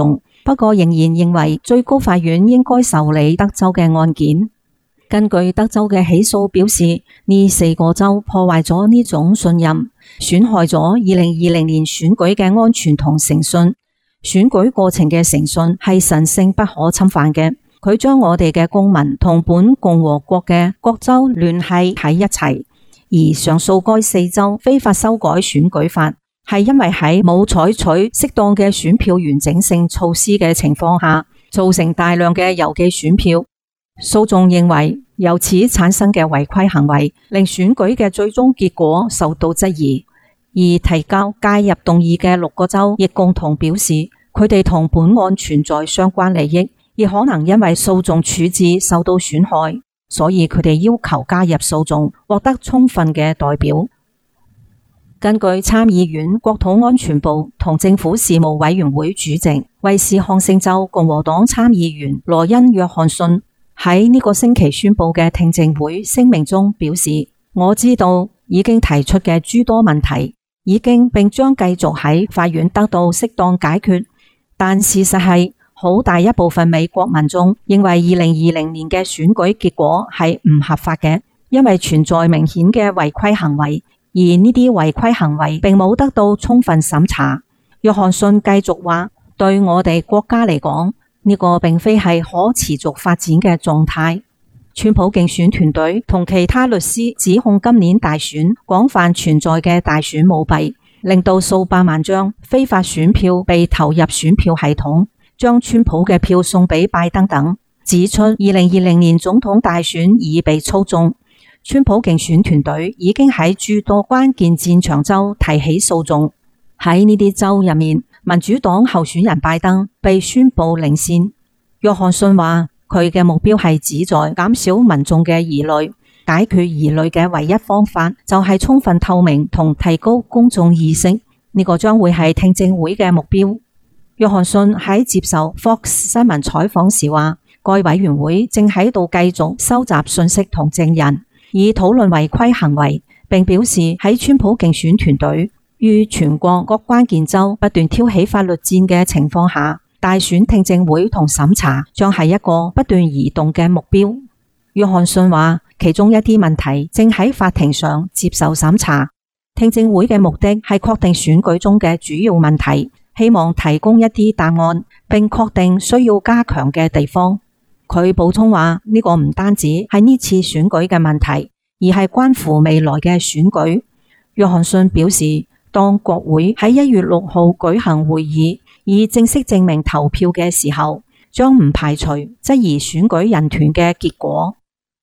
不過仍然認為最高法院應該受理德州嘅案件。根據德州嘅起訴表示，呢4個州破壞咗呢種信任，損害咗2020年選舉嘅安全同誠信。選舉過程嘅誠信係神聖不可侵犯嘅，佢將我哋嘅公民同本共和國嘅各州聯繫喺一齊。而上訴該4州非法修改選舉法，係因為喺冇採取適當嘅選票完整性措施嘅情況下，造成大量嘅郵寄選票。訴訟認為，由此產生嘅違規行為令選舉嘅最終結果受到質疑。而提交介入動議嘅6個州亦共同表示，佢哋同本案存在相關利益，亦可能因為訴訟處置受到損害，所以佢哋要求加入訴訟，獲得充分嘅代表。根據參議院國土安全部同政府事務委員會主席威斯康星州共和黨參議員羅恩約翰遜喺呢個星期宣布嘅聽證會聲明中表示，我知道已經提出嘅諸多問題已經並將繼續喺法院得到適當解決，但事實係好大一部分美國民眾認為2020年嘅選舉結果係唔合法嘅，因為存在明顯嘅違規行為，而呢啲違規行為並冇得到充分審查。約翰遜繼續話，對我哋國家嚟講，呢個並非係可持續發展嘅狀態。川普競選團隊同其他律師指控今年大選廣泛存在嘅大選舞弊，令到數百萬張非法選票被投入選票系統，將川普嘅票送俾拜登等，指出2020年總統大選已被操縱。川普競選團隊已經喺諸多關鍵戰場州提起訴訟。喺呢啲州入面，民主黨候選人拜登被宣布領先。約翰遜話，佢嘅目標係旨在減少民眾嘅疑慮，解決疑慮嘅唯一方法就係充分透明同提高公眾意識，呢個將會係聽證會嘅目標。約翰遜喺接受 Fox 新聞採訪時話，該委員會正喺度繼續收集信息同證人，以討論違規行為，並表示喺川普競選團隊於全國各關鍵州不斷挑起法律戰嘅情況下，大選聽證會同審查將係一個不斷移動嘅目標。約翰遜話，其中一啲問題正喺法庭上接受審查。聽證會嘅目的係確定選舉中嘅主要問題，希望提供一啲答案，並確定需要加強嘅地方。佢補充話，呢個唔單止係呢次選舉嘅問題，而係關乎未來嘅選舉。約翰遜表示，當國會喺1月6號舉行會議，以正式證明投票嘅時候，將唔排除質疑選舉人團嘅結果。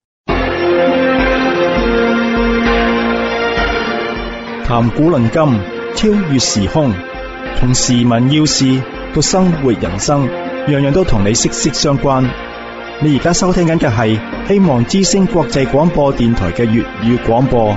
談古論今，超越時空，從時聞要事到生活人生，樣樣都同你息息相關。你而家收聽緊嘅係希望之聲國際廣播電台嘅粵語廣播。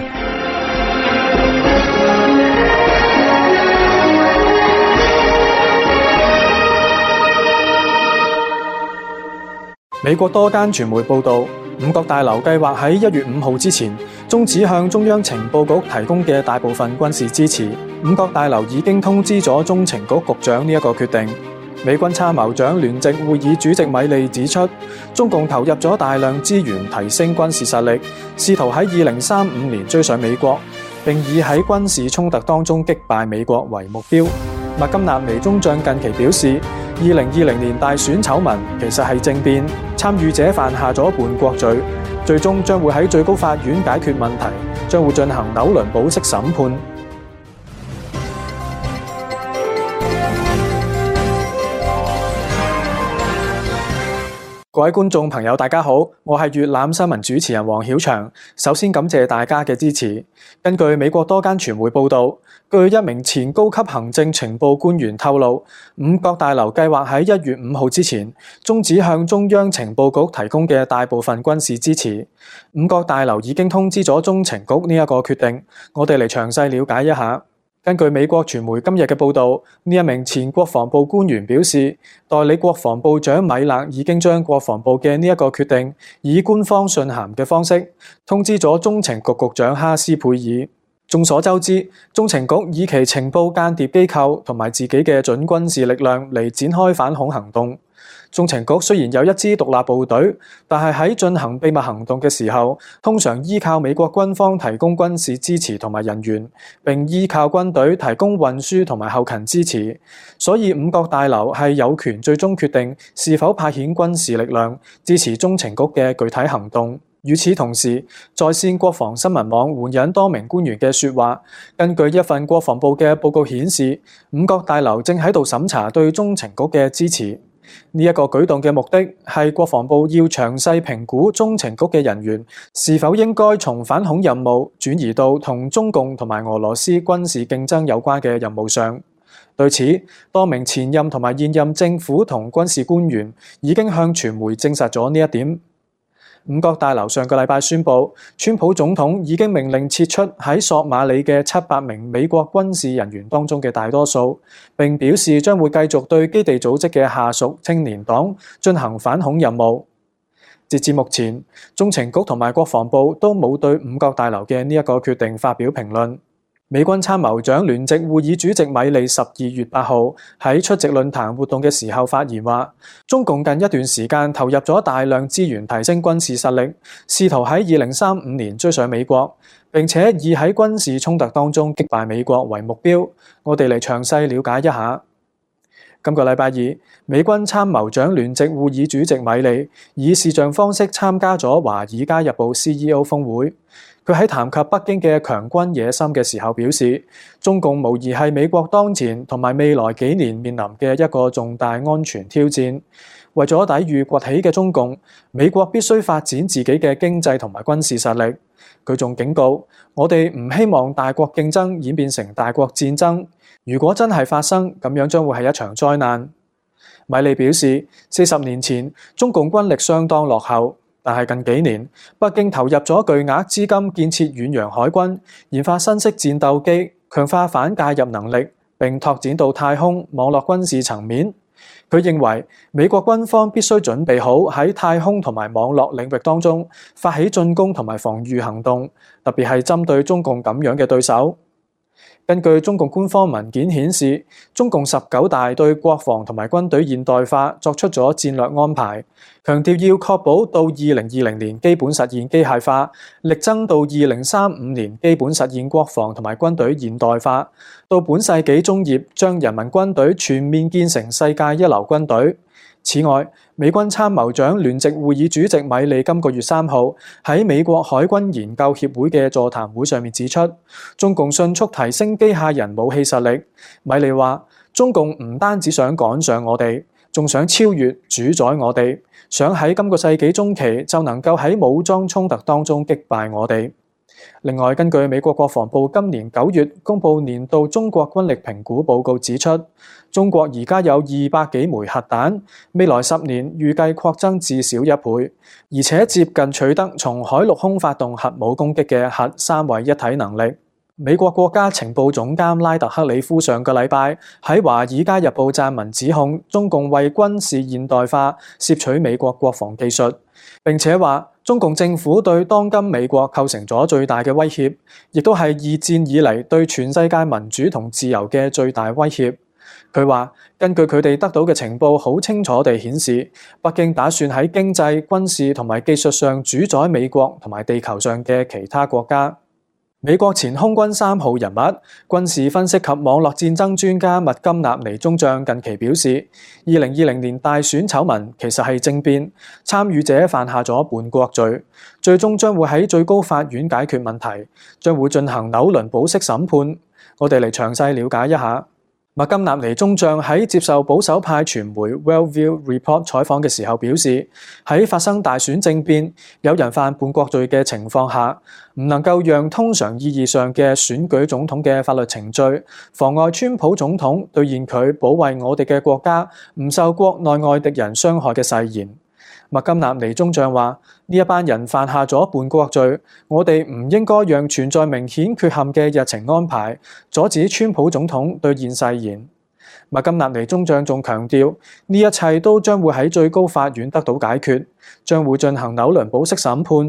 美國多間傳媒報道，五角大樓計劃喺1月5號之前終止向中央情報局提供嘅大部分軍事支持。五角大樓已經通知咗中情局局長呢一個決定。美軍參謀長聯席會議主席米利指出，中共投入咗大量資源提升軍事實力，試圖喺2035年追上美國，並以喺軍事衝突當中擊敗美國為目標。麥金納尼中將近期表示，2020年大選醜聞其實係政變，參與者犯下咗叛國罪，最終將會喺最高法院解決問題，將會進行紐倫堡式審判。各位觀眾朋友大家好，我係粵覽新聞主持人黃曉翔。首先感謝大家嘅支持。根據美國多間傳媒報道，據一名前高級行政情報官員透露，五角大樓計劃喺1月5號之前終止向中央情報局提供嘅大部分軍事支持。五角大樓已經通知咗中情局呢一個決定，我哋嚟詳細了解一下。根據美國傳媒今日嘅報道，呢一名前國防部官員表示，代理國防部長米勒已經將國防部嘅呢一個決定以官方信函嘅方式通知咗中情局局長哈斯佩爾。 眾所周知，中情局以其情報間諜機構同埋自己嘅準軍事力量嚟展開反恐行動。中情局雖然有一支獨立部隊，但係喺進行秘密行動嘅時候，通常依靠美國軍方提供軍事支持同埋人員，並依靠軍隊提供運輸同埋後勤支持。所以五角大樓係有權最終決定是否派遣軍事力量支持中情局嘅具體行動。與此同時，在線國防新聞網援引多名官員嘅說話，根據一份國防部嘅報告顯示，五角大樓正喺度審查對中情局嘅支持。呢一個舉動嘅目的係國防部要詳細評估中情局嘅人員是否應該從反恐任務轉移到同中共同埋俄羅斯軍事競爭有關嘅任務上。對此，多名前任同埋現任政府同軍事官員已經向傳媒證實咗呢一點。五角大樓上個禮拜宣布，川普總統已經命令撤出喺索馬里嘅700名美國軍事人員當中嘅大多數，並表示將會繼續對基地組織嘅下屬青年黨進行反恐任務。截至目前，中情局同埋國防部都冇對五角大樓嘅呢一個決定發表評論。美軍參謀長聯席會議主席米利12月8號喺出席論壇活動嘅時候發言話，中共近一段時間投入咗大量資源提升軍事實力，試圖喺2035年追上美國，並且以喺軍事衝突當中擊敗美國為目標。我哋嚟詳細了解一下。今個禮拜二，美軍參謀長聯席會議主席米利以視像方式參加咗《華爾街日報》CEO 峰會。佢喺談及北京嘅強軍野心嘅時候表示，中共無疑係美國當前同埋未來幾年面臨嘅一個重大安全挑戰。為咗抵禦崛起嘅中共，美國必須發展自己嘅經濟同埋軍事實力。佢仲警告，我哋唔希望大國競爭演變成大國戰爭。如果真係發生，咁樣將會係一場災難。米利表示，40年前中共軍力相當落後。但係近幾年，北京投入咗巨額資金建設遠洋海軍，研發新式戰鬥機，強化反介入能力，並拓展到太空、網絡軍事層面。佢認為美國軍方必須準備好喺太空同埋網絡領域當中發起進攻同埋防禦行動，特別係針對中共咁樣嘅對手。根據中共官方文件顯示，中共19大對國防同埋軍隊現代化作出咗戰略安排，強調要確保到2020年基本實現機械化，力爭到2035年基本實現國防同埋軍隊現代化，到本世紀中葉將人民軍隊全面建成世界一流軍隊。此外，美軍參謀長聯席會議主席米利今個月3號喺美國海軍研究協會嘅座談會上面指出，中共迅速提升機械人武器實力。米利話，中共唔單止想趕上我哋，仲想超越主宰我哋，想喺今個世紀中期就能夠喺武裝衝突當中擊敗我哋。另外，根據美國國防部今年9月公布年度中國軍力評估報告指出，中國而家有200幾枚核彈，未來10年預計擴增至少1倍，而且接近取得從海陸空發動核武攻擊嘅核三位一體能力。美國國家情報總監拉特克里夫上個禮拜喺《華爾街日報》撰文指控中共為軍事現代化攝取美國國防技術，並且話中共政府對當今美國構成咗最大嘅威脅，亦都係二戰以嚟對全世界民主同自由嘅最大威脅。佢話根據佢哋得到嘅情報，好清楚地顯示，北京打算喺經濟、軍事同埋技術上主宰美國同埋地球上嘅其他國家。美國前空軍3號人物、軍事分析及網絡戰爭專家麥金納尼中將近期表示，2020年大選醜聞其實係政變，參與者犯下咗叛國罪，最終將會喺最高法院解決問題，將會進行紐倫堡式審判。我哋嚟詳細了解一下。麥金納尼中將喺接受保守派傳媒 Wellview Report 採訪嘅時候表示，喺發生大選政變、有人犯叛國罪嘅情況下，唔能夠讓通常意義上嘅選舉總統嘅法律程序妨礙川普總統兌現佢保衛我哋嘅國家唔受國內外敵人傷害嘅誓言。麥金納尼中將話：呢一班人犯下咗叛國罪，我哋唔應該讓存在明顯缺陷嘅日程安排阻止川普總統兌現誓言。麥金納尼中將仲強調，呢一切都將會喺最高法院得到解決，將會進行紐倫堡式審判。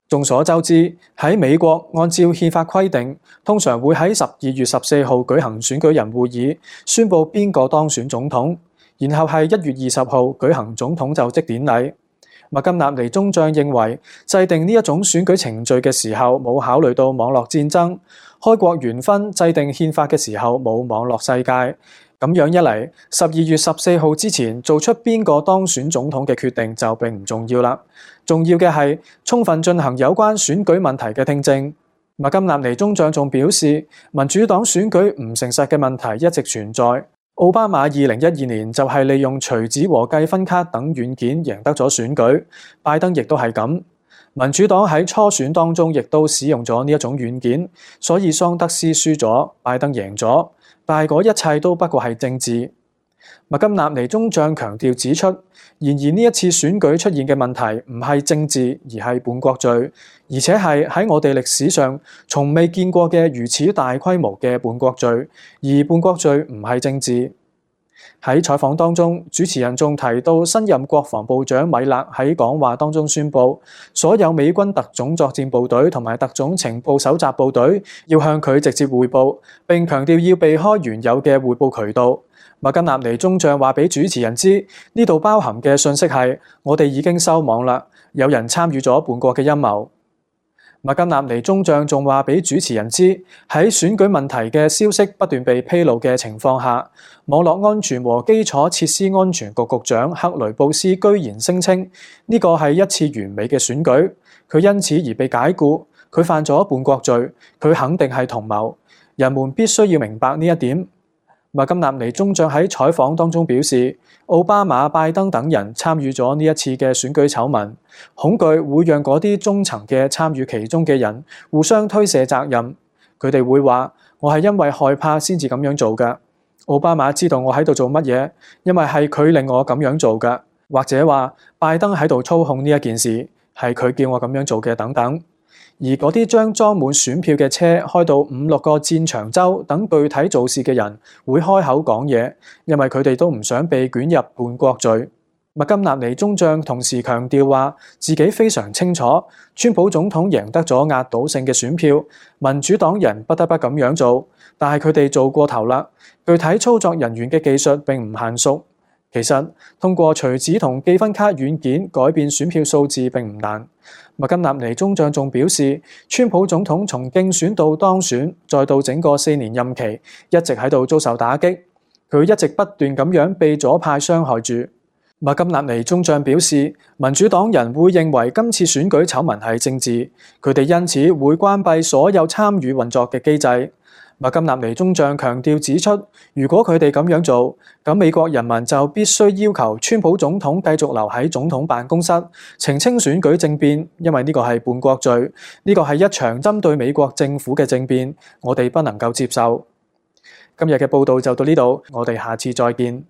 眾所周知，喺美國按照憲法規定，通常會喺12月14號舉行選舉人會議，宣布邊個當選總統，然後係1月20號舉行總統就職典禮。麥金納尼中將認為，制定呢一種選舉程序嘅時候冇考慮到網絡戰爭，開國元勳制定憲法嘅時候冇網絡世界。咁樣一嚟，12月14號之前做出邊個當選總統嘅決定就並唔重要啦。重要嘅係充分進行有關選舉問題嘅聽證。麥金納尼中將仲表示，民主黨選舉唔誠實嘅問題一直存在。奧巴馬2012年就係利用隨址和計分卡等軟件贏得咗選舉，拜登亦都係咁。民主黨喺初選當中亦都使用咗呢一種軟件，所以桑德斯輸咗，拜登贏咗。但係嗰一切都不過係政治。麥金納尼中將強調指出，然而呢一次選舉出現嘅問題唔係政治，而係叛國罪，而且係喺我哋歷史上從未見過嘅如此大規模嘅叛國罪，而叛國罪唔係政治。喺採訪當中，主持人仲提到新任國防部長米勒喺講話當中宣布，所有美軍特種作戰部隊同埋特種情報搜集部隊要向佢直接匯報，並強調要避開原有嘅匯報渠道。麥金納尼中將話俾主持人知，呢度包含嘅信息係我哋已經收網啦，有人參與咗叛國嘅陰謀。麥金納尼中將仲話俾主持人知，喺選舉問題嘅消息不斷被披露嘅情況下，網絡安全和基礎設施安全局局長克雷布斯居然聲稱呢個係一次完美嘅選舉，佢因此而被解僱，佢犯咗叛國罪，佢肯定係同謀。人們必須要明白呢一點。麥金納尼中將喺採訪當中表示，奧巴馬、拜登等人參與咗呢一次嘅選舉醜聞，恐懼會讓嗰啲中層嘅參與其中嘅人互相推卸責任。佢哋會話：我係因為害怕先至咁樣做㗎。奧巴馬知道我喺度做乜嘢，因為係佢令我咁樣做㗎。或者話拜登喺度操控呢一件事，係佢叫我咁樣做嘅等等。而嗰啲將裝滿選票嘅車開到5-6個戰場州等具體做事嘅人會開口講嘢，因為佢哋都唔想被捲入叛國罪。麥金納尼中將同時強調話，自己非常清楚，川普總統贏得咗壓倒性嘅選票，民主黨人不得不咁樣做，但係佢哋做過頭啦。具體操作人員嘅技術並唔嫻熟。其實通過隨址同記分卡軟件改變選票數字並唔難。麥金納尼中將仲表示，川普總統從競選到當選，再到整個4年任期，一直喺度遭受打擊，佢一直不斷咁樣被左派傷害住。麥金納尼中將表示，民主黨人會認為今次選舉醜聞係政治，佢哋因此會關閉所有參與運作嘅機制。麥金納尼中將強調指出，如果佢哋咁樣做，咁美國人民就必須要求川普總統繼續留喺總統辦公室，澄清選舉政變，因為呢個係叛國罪，呢個係一場針對美國政府嘅政變，我哋不能夠接受。今日嘅報道就到呢度，我哋下次再見。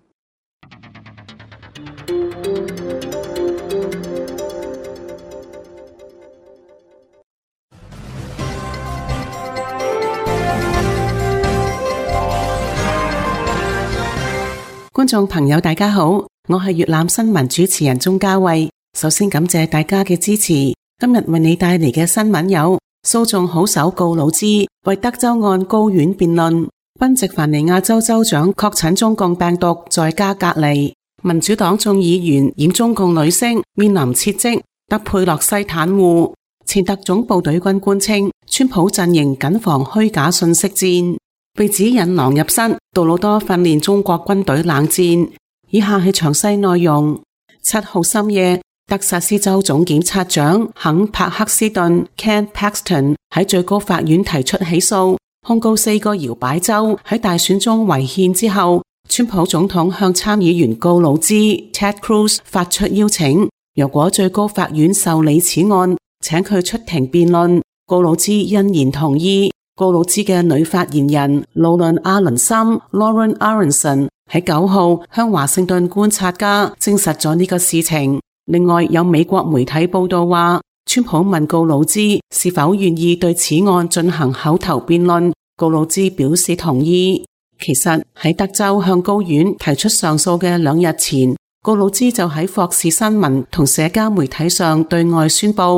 觀眾朋友大家好，我係粵覽新聞主持人鍾嘉慧。首先感謝大家嘅支持。今日為你帶嚟嘅新聞有：訴訟好手告魯茲為德州案高院辯論；賓夕凡尼亞州州長確診中共病毒在家隔離；民主黨眾議員染中共女星面臨撤職；德佩洛西袒護；前特種部隊軍官稱川普陣營謹防虛假信息戰。被指引狼入室，杜魯多訓練中國軍隊冷戰。以下係詳細內容。7號深夜，德薩斯州總檢察長肯帕克斯頓 Ken Paxton 喺最高法院提出起訴，控告4個搖擺州喺大選中違憲之後，川普總統向參議員告魯茲 Ted Cruz 發出邀請，若果最高法院受理此案，請佢出庭辯論。告魯茲欣然同意。告魯茲嘅女發言人勞倫阿倫森 Lauren Aronson 喺9號向華盛頓觀察家證實咗呢個事情。另外有美國媒體報道話，川普問告魯茲是否願意對此案進行口頭辯論，告魯茲表示同意。其實喺德州向高院提出上訴嘅2日前，告魯茲就喺霍士新聞同社交媒體上對外宣布，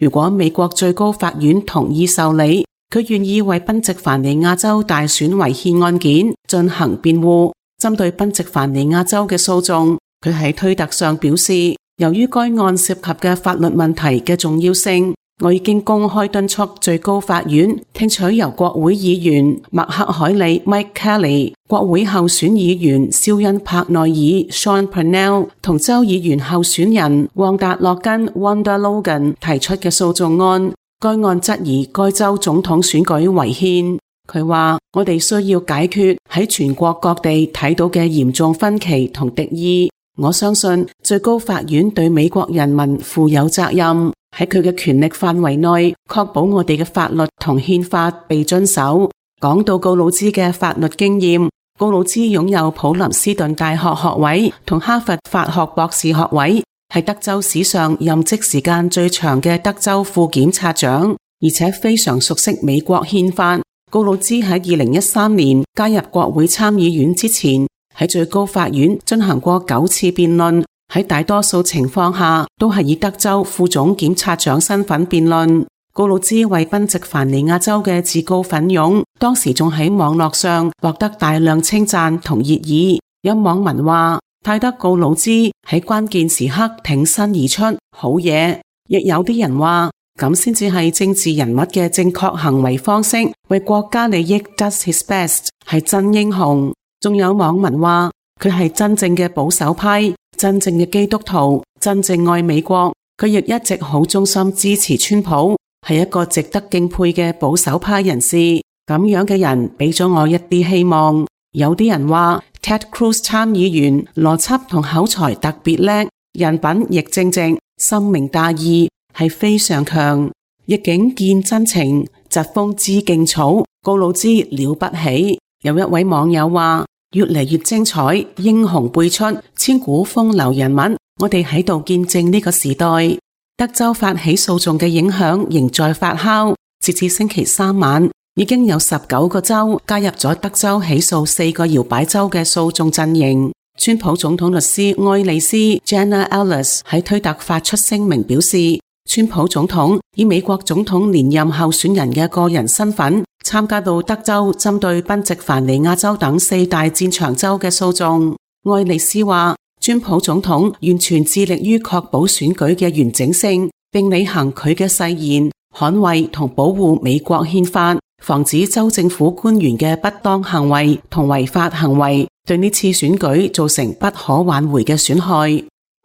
如果美國最高法院同意受理，佢願意為賓夕凡尼亞州大選違憲案件進行辯護。針對賓夕凡尼亞州嘅訴訟，佢喺推特上表示，由於該案涉及嘅法律問題嘅重要性，我已經公開敦促最高法院聽取由國會議員麥克凱利 Mike Kelly、國會候選議員肖恩柏內爾 Sean Parnell 同州議員候選人旺達洛根 Wanda Logan 提出嘅訴訟案。該案質疑該州總統選舉違憲。佢話：我哋需要解決喺全國各地睇到嘅嚴重分歧同敵意。我相信最高法院對美國人民負有責任，喺佢嘅權力範圍內確保我哋嘅法律同憲法被遵守。講到告魯茲嘅法律經驗，告魯茲擁有普林斯頓大學學位同哈佛法學博士學位，係德州史上任職時間最長嘅德州副檢察長，而且非常熟悉美國憲法。告魯茲喺2013年加入國會參議院之前，喺最高法院進行過9次辯論，喺大多數情況下都係以德州副總檢察長身份辯論。告魯茲為賓夕凡尼亞州嘅自告奮勇，當時仲喺網絡上獲得大量稱讚同熱議。有網民話：泰德告魯茲喺關鍵時刻挺身而出，好嘢。亦有啲人話，咁先至係政治人物嘅正確行為方式，為國家利益 does his best， 係真英雄。仲有網民話，佢係真正嘅保守派，真正嘅基督徒，真正愛美國。佢亦一直好忠心支持川普，係一個值得敬佩嘅保守派人士。咁樣嘅人俾咗我一啲希望。有啲人話 Ted Cruz 參議員邏輯同口才特別叻，人品亦正直，深明大義，係非常強。逆境見真情，疾風知勁草，告魯茲了不起。有一位網友話，越嚟越精彩，英雄輩出，千古風流人物，我哋喺度見證呢個時代。德州發起訴訟嘅影響仍在發酵，截至星期三晚，已經有19個州加入咗德州起訴4個搖擺州嘅訴訟陣營。川普總統律師愛麗絲 Jenna Ellis 喺推特發出聲明表示，川普總統以美國總統連任候選人嘅個人身份參加到德州針對賓夕凡尼亞州等4大戰場州嘅訴訟。愛麗絲話，川普總統完全致力於確保選舉嘅完整性，並履行佢嘅誓言，捍衛同保護美國憲法，防止州政府官員嘅不當行為同違法行為對呢次選舉造成不可挽回嘅損害。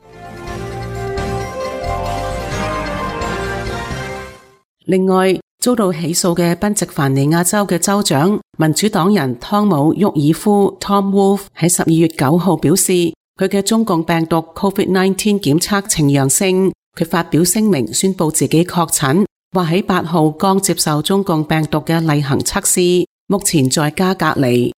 另外，遭到起訴嘅賓夕凡尼亞州嘅州長民主黨人湯姆沃爾夫 Tom Wolf 喺12月9號表示，佢嘅中共病毒 COVID-19 檢測呈陽性。佢發表聲明宣布自己確診，話喺8號剛接受中共病毒嘅例行測試，目前在家隔離。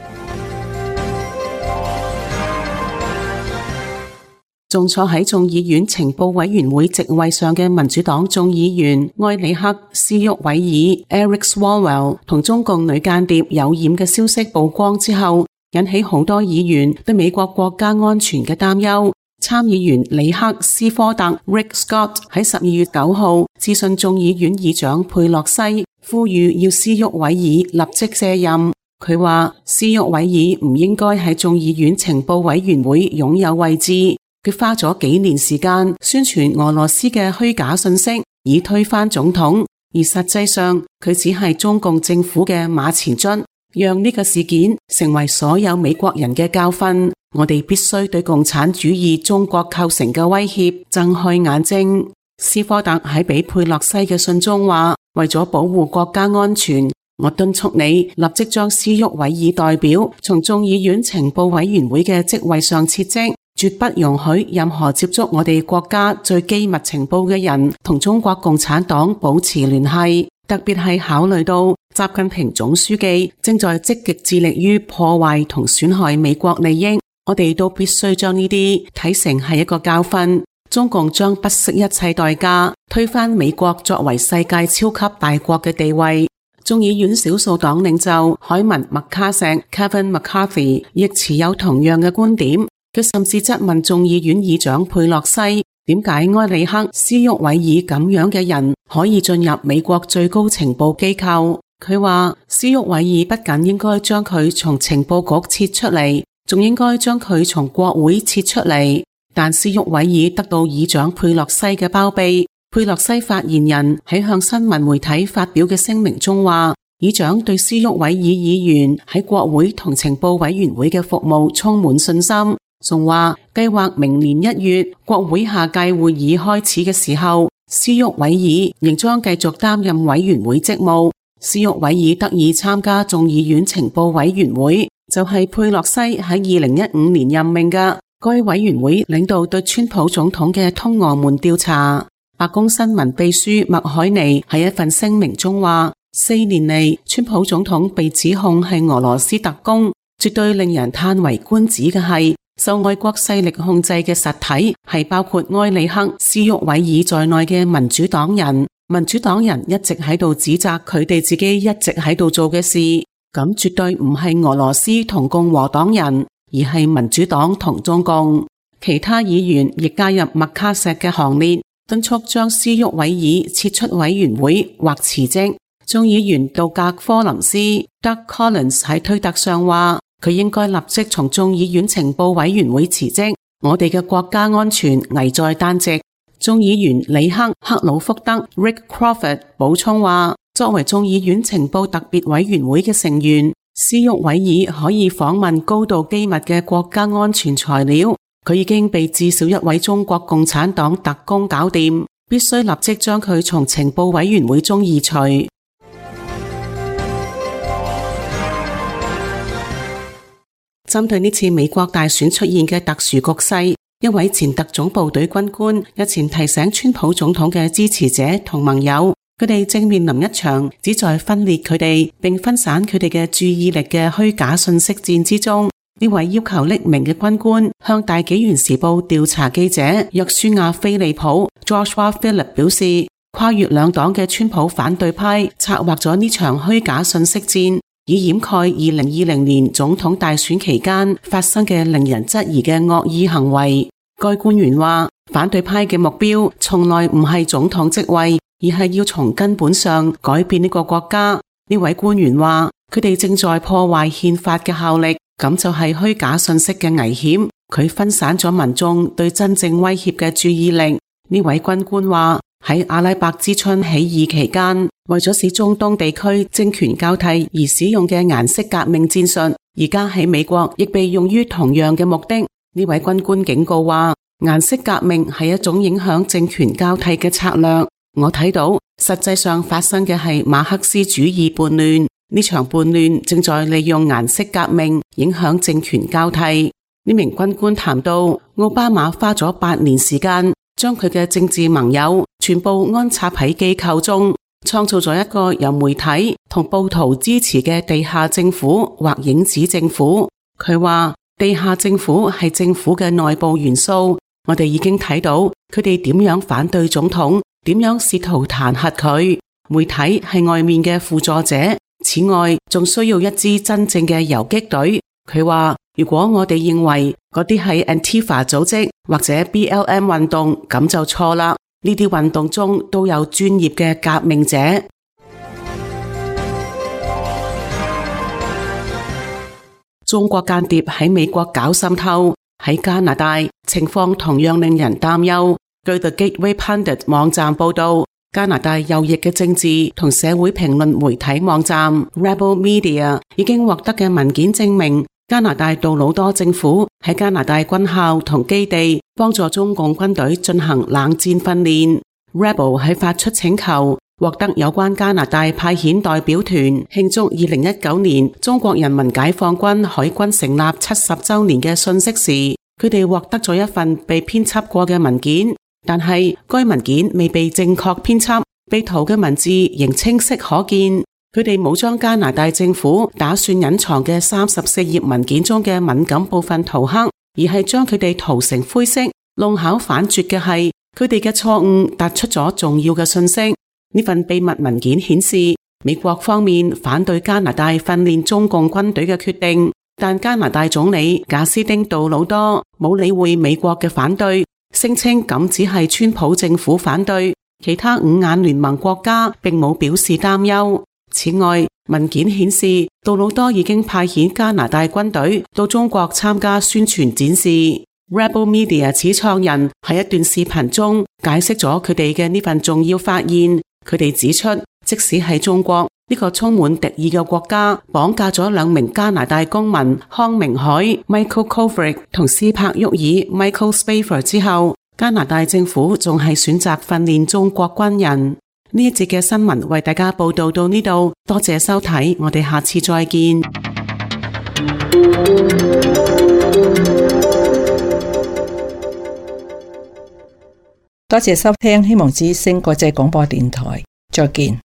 仲坐喺眾議院情報委員會席位上嘅民主黨眾議員埃里克斯沃維爾 Eric Swalwell 同中共女間諜有染嘅消息曝光之後，引起好多議員對美國國家安全嘅擔憂。參議員里克斯科特 Rick Scott 喺12月9號致信眾議院議長佩洛西，呼籲要斯沃維爾立即卸任。佢話斯沃維爾唔應該喺眾議院情報委員會擁有位置。佢花咗幾年時間宣傳俄羅斯嘅虛假信息，以推翻總統，而實際上佢只係中共政府嘅馬前卒，讓呢個事件成為所有美國人嘅教訓。我哋必須對共產主義中國構成嘅威脅睜開眼睛。斯科特喺俾佩洛西嘅信中話，為咗保護國家安全，我敦促你立即將斯沃維爾代表從眾議院情報委員會嘅職位上撤職。絕不容許任何接觸我哋國家最機密情報嘅人同中國共產黨保持聯繫，特別係考慮到習近平總書記正在積極致力於破壞同損害美國利益，我哋都必須將呢啲睇成係一個教訓。中共將不惜一切代價推翻美國作為世界超級大國嘅地位。眾議院少數黨領袖凱文麥卡錫 Kevin McCarthy 亦持有同樣嘅觀點。佢甚至質問眾議院議長佩洛西點解埃里克斯沃維爾咁樣嘅人可以進入美國最高情報機構？佢話斯沃維爾不僅應該將佢從情報局撤出嚟，仲應該將佢從國會撤出嚟。但斯沃維爾得到議長佩洛西嘅包庇。佩洛西發言人喺向新聞媒體發表嘅聲明中話，議長對斯沃維爾議員喺國會同情報委員會嘅服務充滿信心，仲話計劃明年1月國會下屆會議開始嘅時候，斯沃維爾仍將繼續擔任委員會職務。斯沃維爾得以參加眾議院情報委員會，就係佩洛西喺2015年任命嘅。該委員會領導對川普總統嘅通俄門調查。白宮新聞秘書麥凱尼喺一份聲明中話，4年嚟，川普總統被指控係俄羅斯特工。絕對令人嘆為觀止嘅係，受外國勢力控制嘅實體係包括埃里克斯沃維爾在內嘅民主黨人。民主黨人一直喺度指責佢哋自己一直喺度做嘅事，咁絕對唔係俄羅斯同共和黨人，而係民主黨同中共。其他議員亦加入麥卡錫嘅行列，敦促將斯沃維爾撤出委員會或辭職。眾議員杜格科林斯 Doug Collins 喺推特上話，佢應該立即從眾議院情報委員會辭職，我哋嘅國家安全危在旦夕。眾議員里克克魯福德 Rick Crawford 補充話，作為眾議院情報特別委員會嘅成員，斯沃維爾可以訪問高度機密嘅國家安全材料，佢已經被至少一位中國共產黨特工搞掂，必須立即將佢從情報委員會中移除。針對呢次美國大選出現嘅特殊局勢，一位前特種部隊軍官日前提醒川普總統嘅支持者同盟友，佢哋正面臨一場旨在分裂佢哋並分散佢哋嘅注意力嘅虛假信息戰之中。呢位要求匿名嘅軍官向大紀元時報調查記者約書亞菲利普 Joshua Phillip 表示，跨越兩黨嘅川普反對派策劃咗呢場虛假信息戰，以掩蓋2020年總統大選期間發生嘅令人質疑嘅惡意行為。該官員話，反對派嘅目標從來唔係總統職位，而係要從根本上改變呢個國家。呢位官員話，佢哋正在破壞憲法嘅效力，咁就係虛假信息嘅危險。佢分散咗民眾對真正威脅嘅注意力。呢位軍官話，喺阿拉伯之春起義期間，為咗使中東地區政權交替而使用嘅顏色革命戰術，而家喺美國亦被用於同樣嘅目的。呢位軍官警告話，顏色革命係一種影響政權交替嘅策略。我睇到實際上發生嘅係馬克思主義叛亂，呢場叛亂正在利用顏色革命影響政權交替。呢名軍官談到，奧巴馬花咗8年時間將佢嘅政治盟友全部安插喺機構中，創造咗一個由媒體同暴徒支持嘅地下政府或影子政府。佢話，地下政府係政府嘅內部元素，我哋已經睇到佢哋點樣反對總統，點樣試圖彈劾佢。媒體係外面嘅輔助者，此外仲需要一支真正嘅游擊隊。佢話，如果我哋認為嗰啲係 Antifa 組織或者 BLM 運動，咁就錯啦。呢啲運動中都有專業嘅革命者。中國間諜喺美國搞滲透，喺加拿大情況同樣令人擔憂。據 The Gateway Pundit 網站報道，加拿大右翼嘅政治同社會評論媒體網站 Rebel Media 已經獲得嘅文件證明，加拿大杜魯多政府喺加拿大軍校同基地幫助中共軍隊進行冷戰訓練。Rebel 喺發出請求，獲得有關加拿大派遣代表團慶祝2019年中國人民解放軍海軍成立70周年嘅信息時，佢哋獲得咗一份被編輯過嘅文件，但係該文件未被正確編輯，被塗嘅文字仍清晰可見。佢哋冇將加拿大政府打算隱藏嘅34頁文件中嘅敏感部分塗黑，而係將佢哋塗成灰色。弄巧反拙嘅係，佢哋嘅錯誤突出咗重要嘅信息。呢份秘密文件顯示，美國方面反對加拿大訓練中共軍隊嘅決定，但加拿大總理賈斯汀杜魯多冇理會美國嘅反對， 聲稱咁只係川普政府反對，其他五眼聯盟國家並冇表示擔憂。此外，文件顯示杜魯多已經派遣加拿大軍隊到中國參加宣傳展示。Rebel Media 始創人喺一段視頻中解釋咗佢哋嘅呢份重要發現。佢哋指出，即使係中國呢個充滿敵意嘅國家綁架咗2名加拿大公民康明凱 Michael Kovrig 同斯柏沃爾 Michael Spavor 之後，加拿大政府仲係選擇訓練中國軍人。呢一節嘅新聞為大家報道到呢度，多謝收睇，我哋下次再見。 多謝收聽希望之聲國際廣播電台，再見。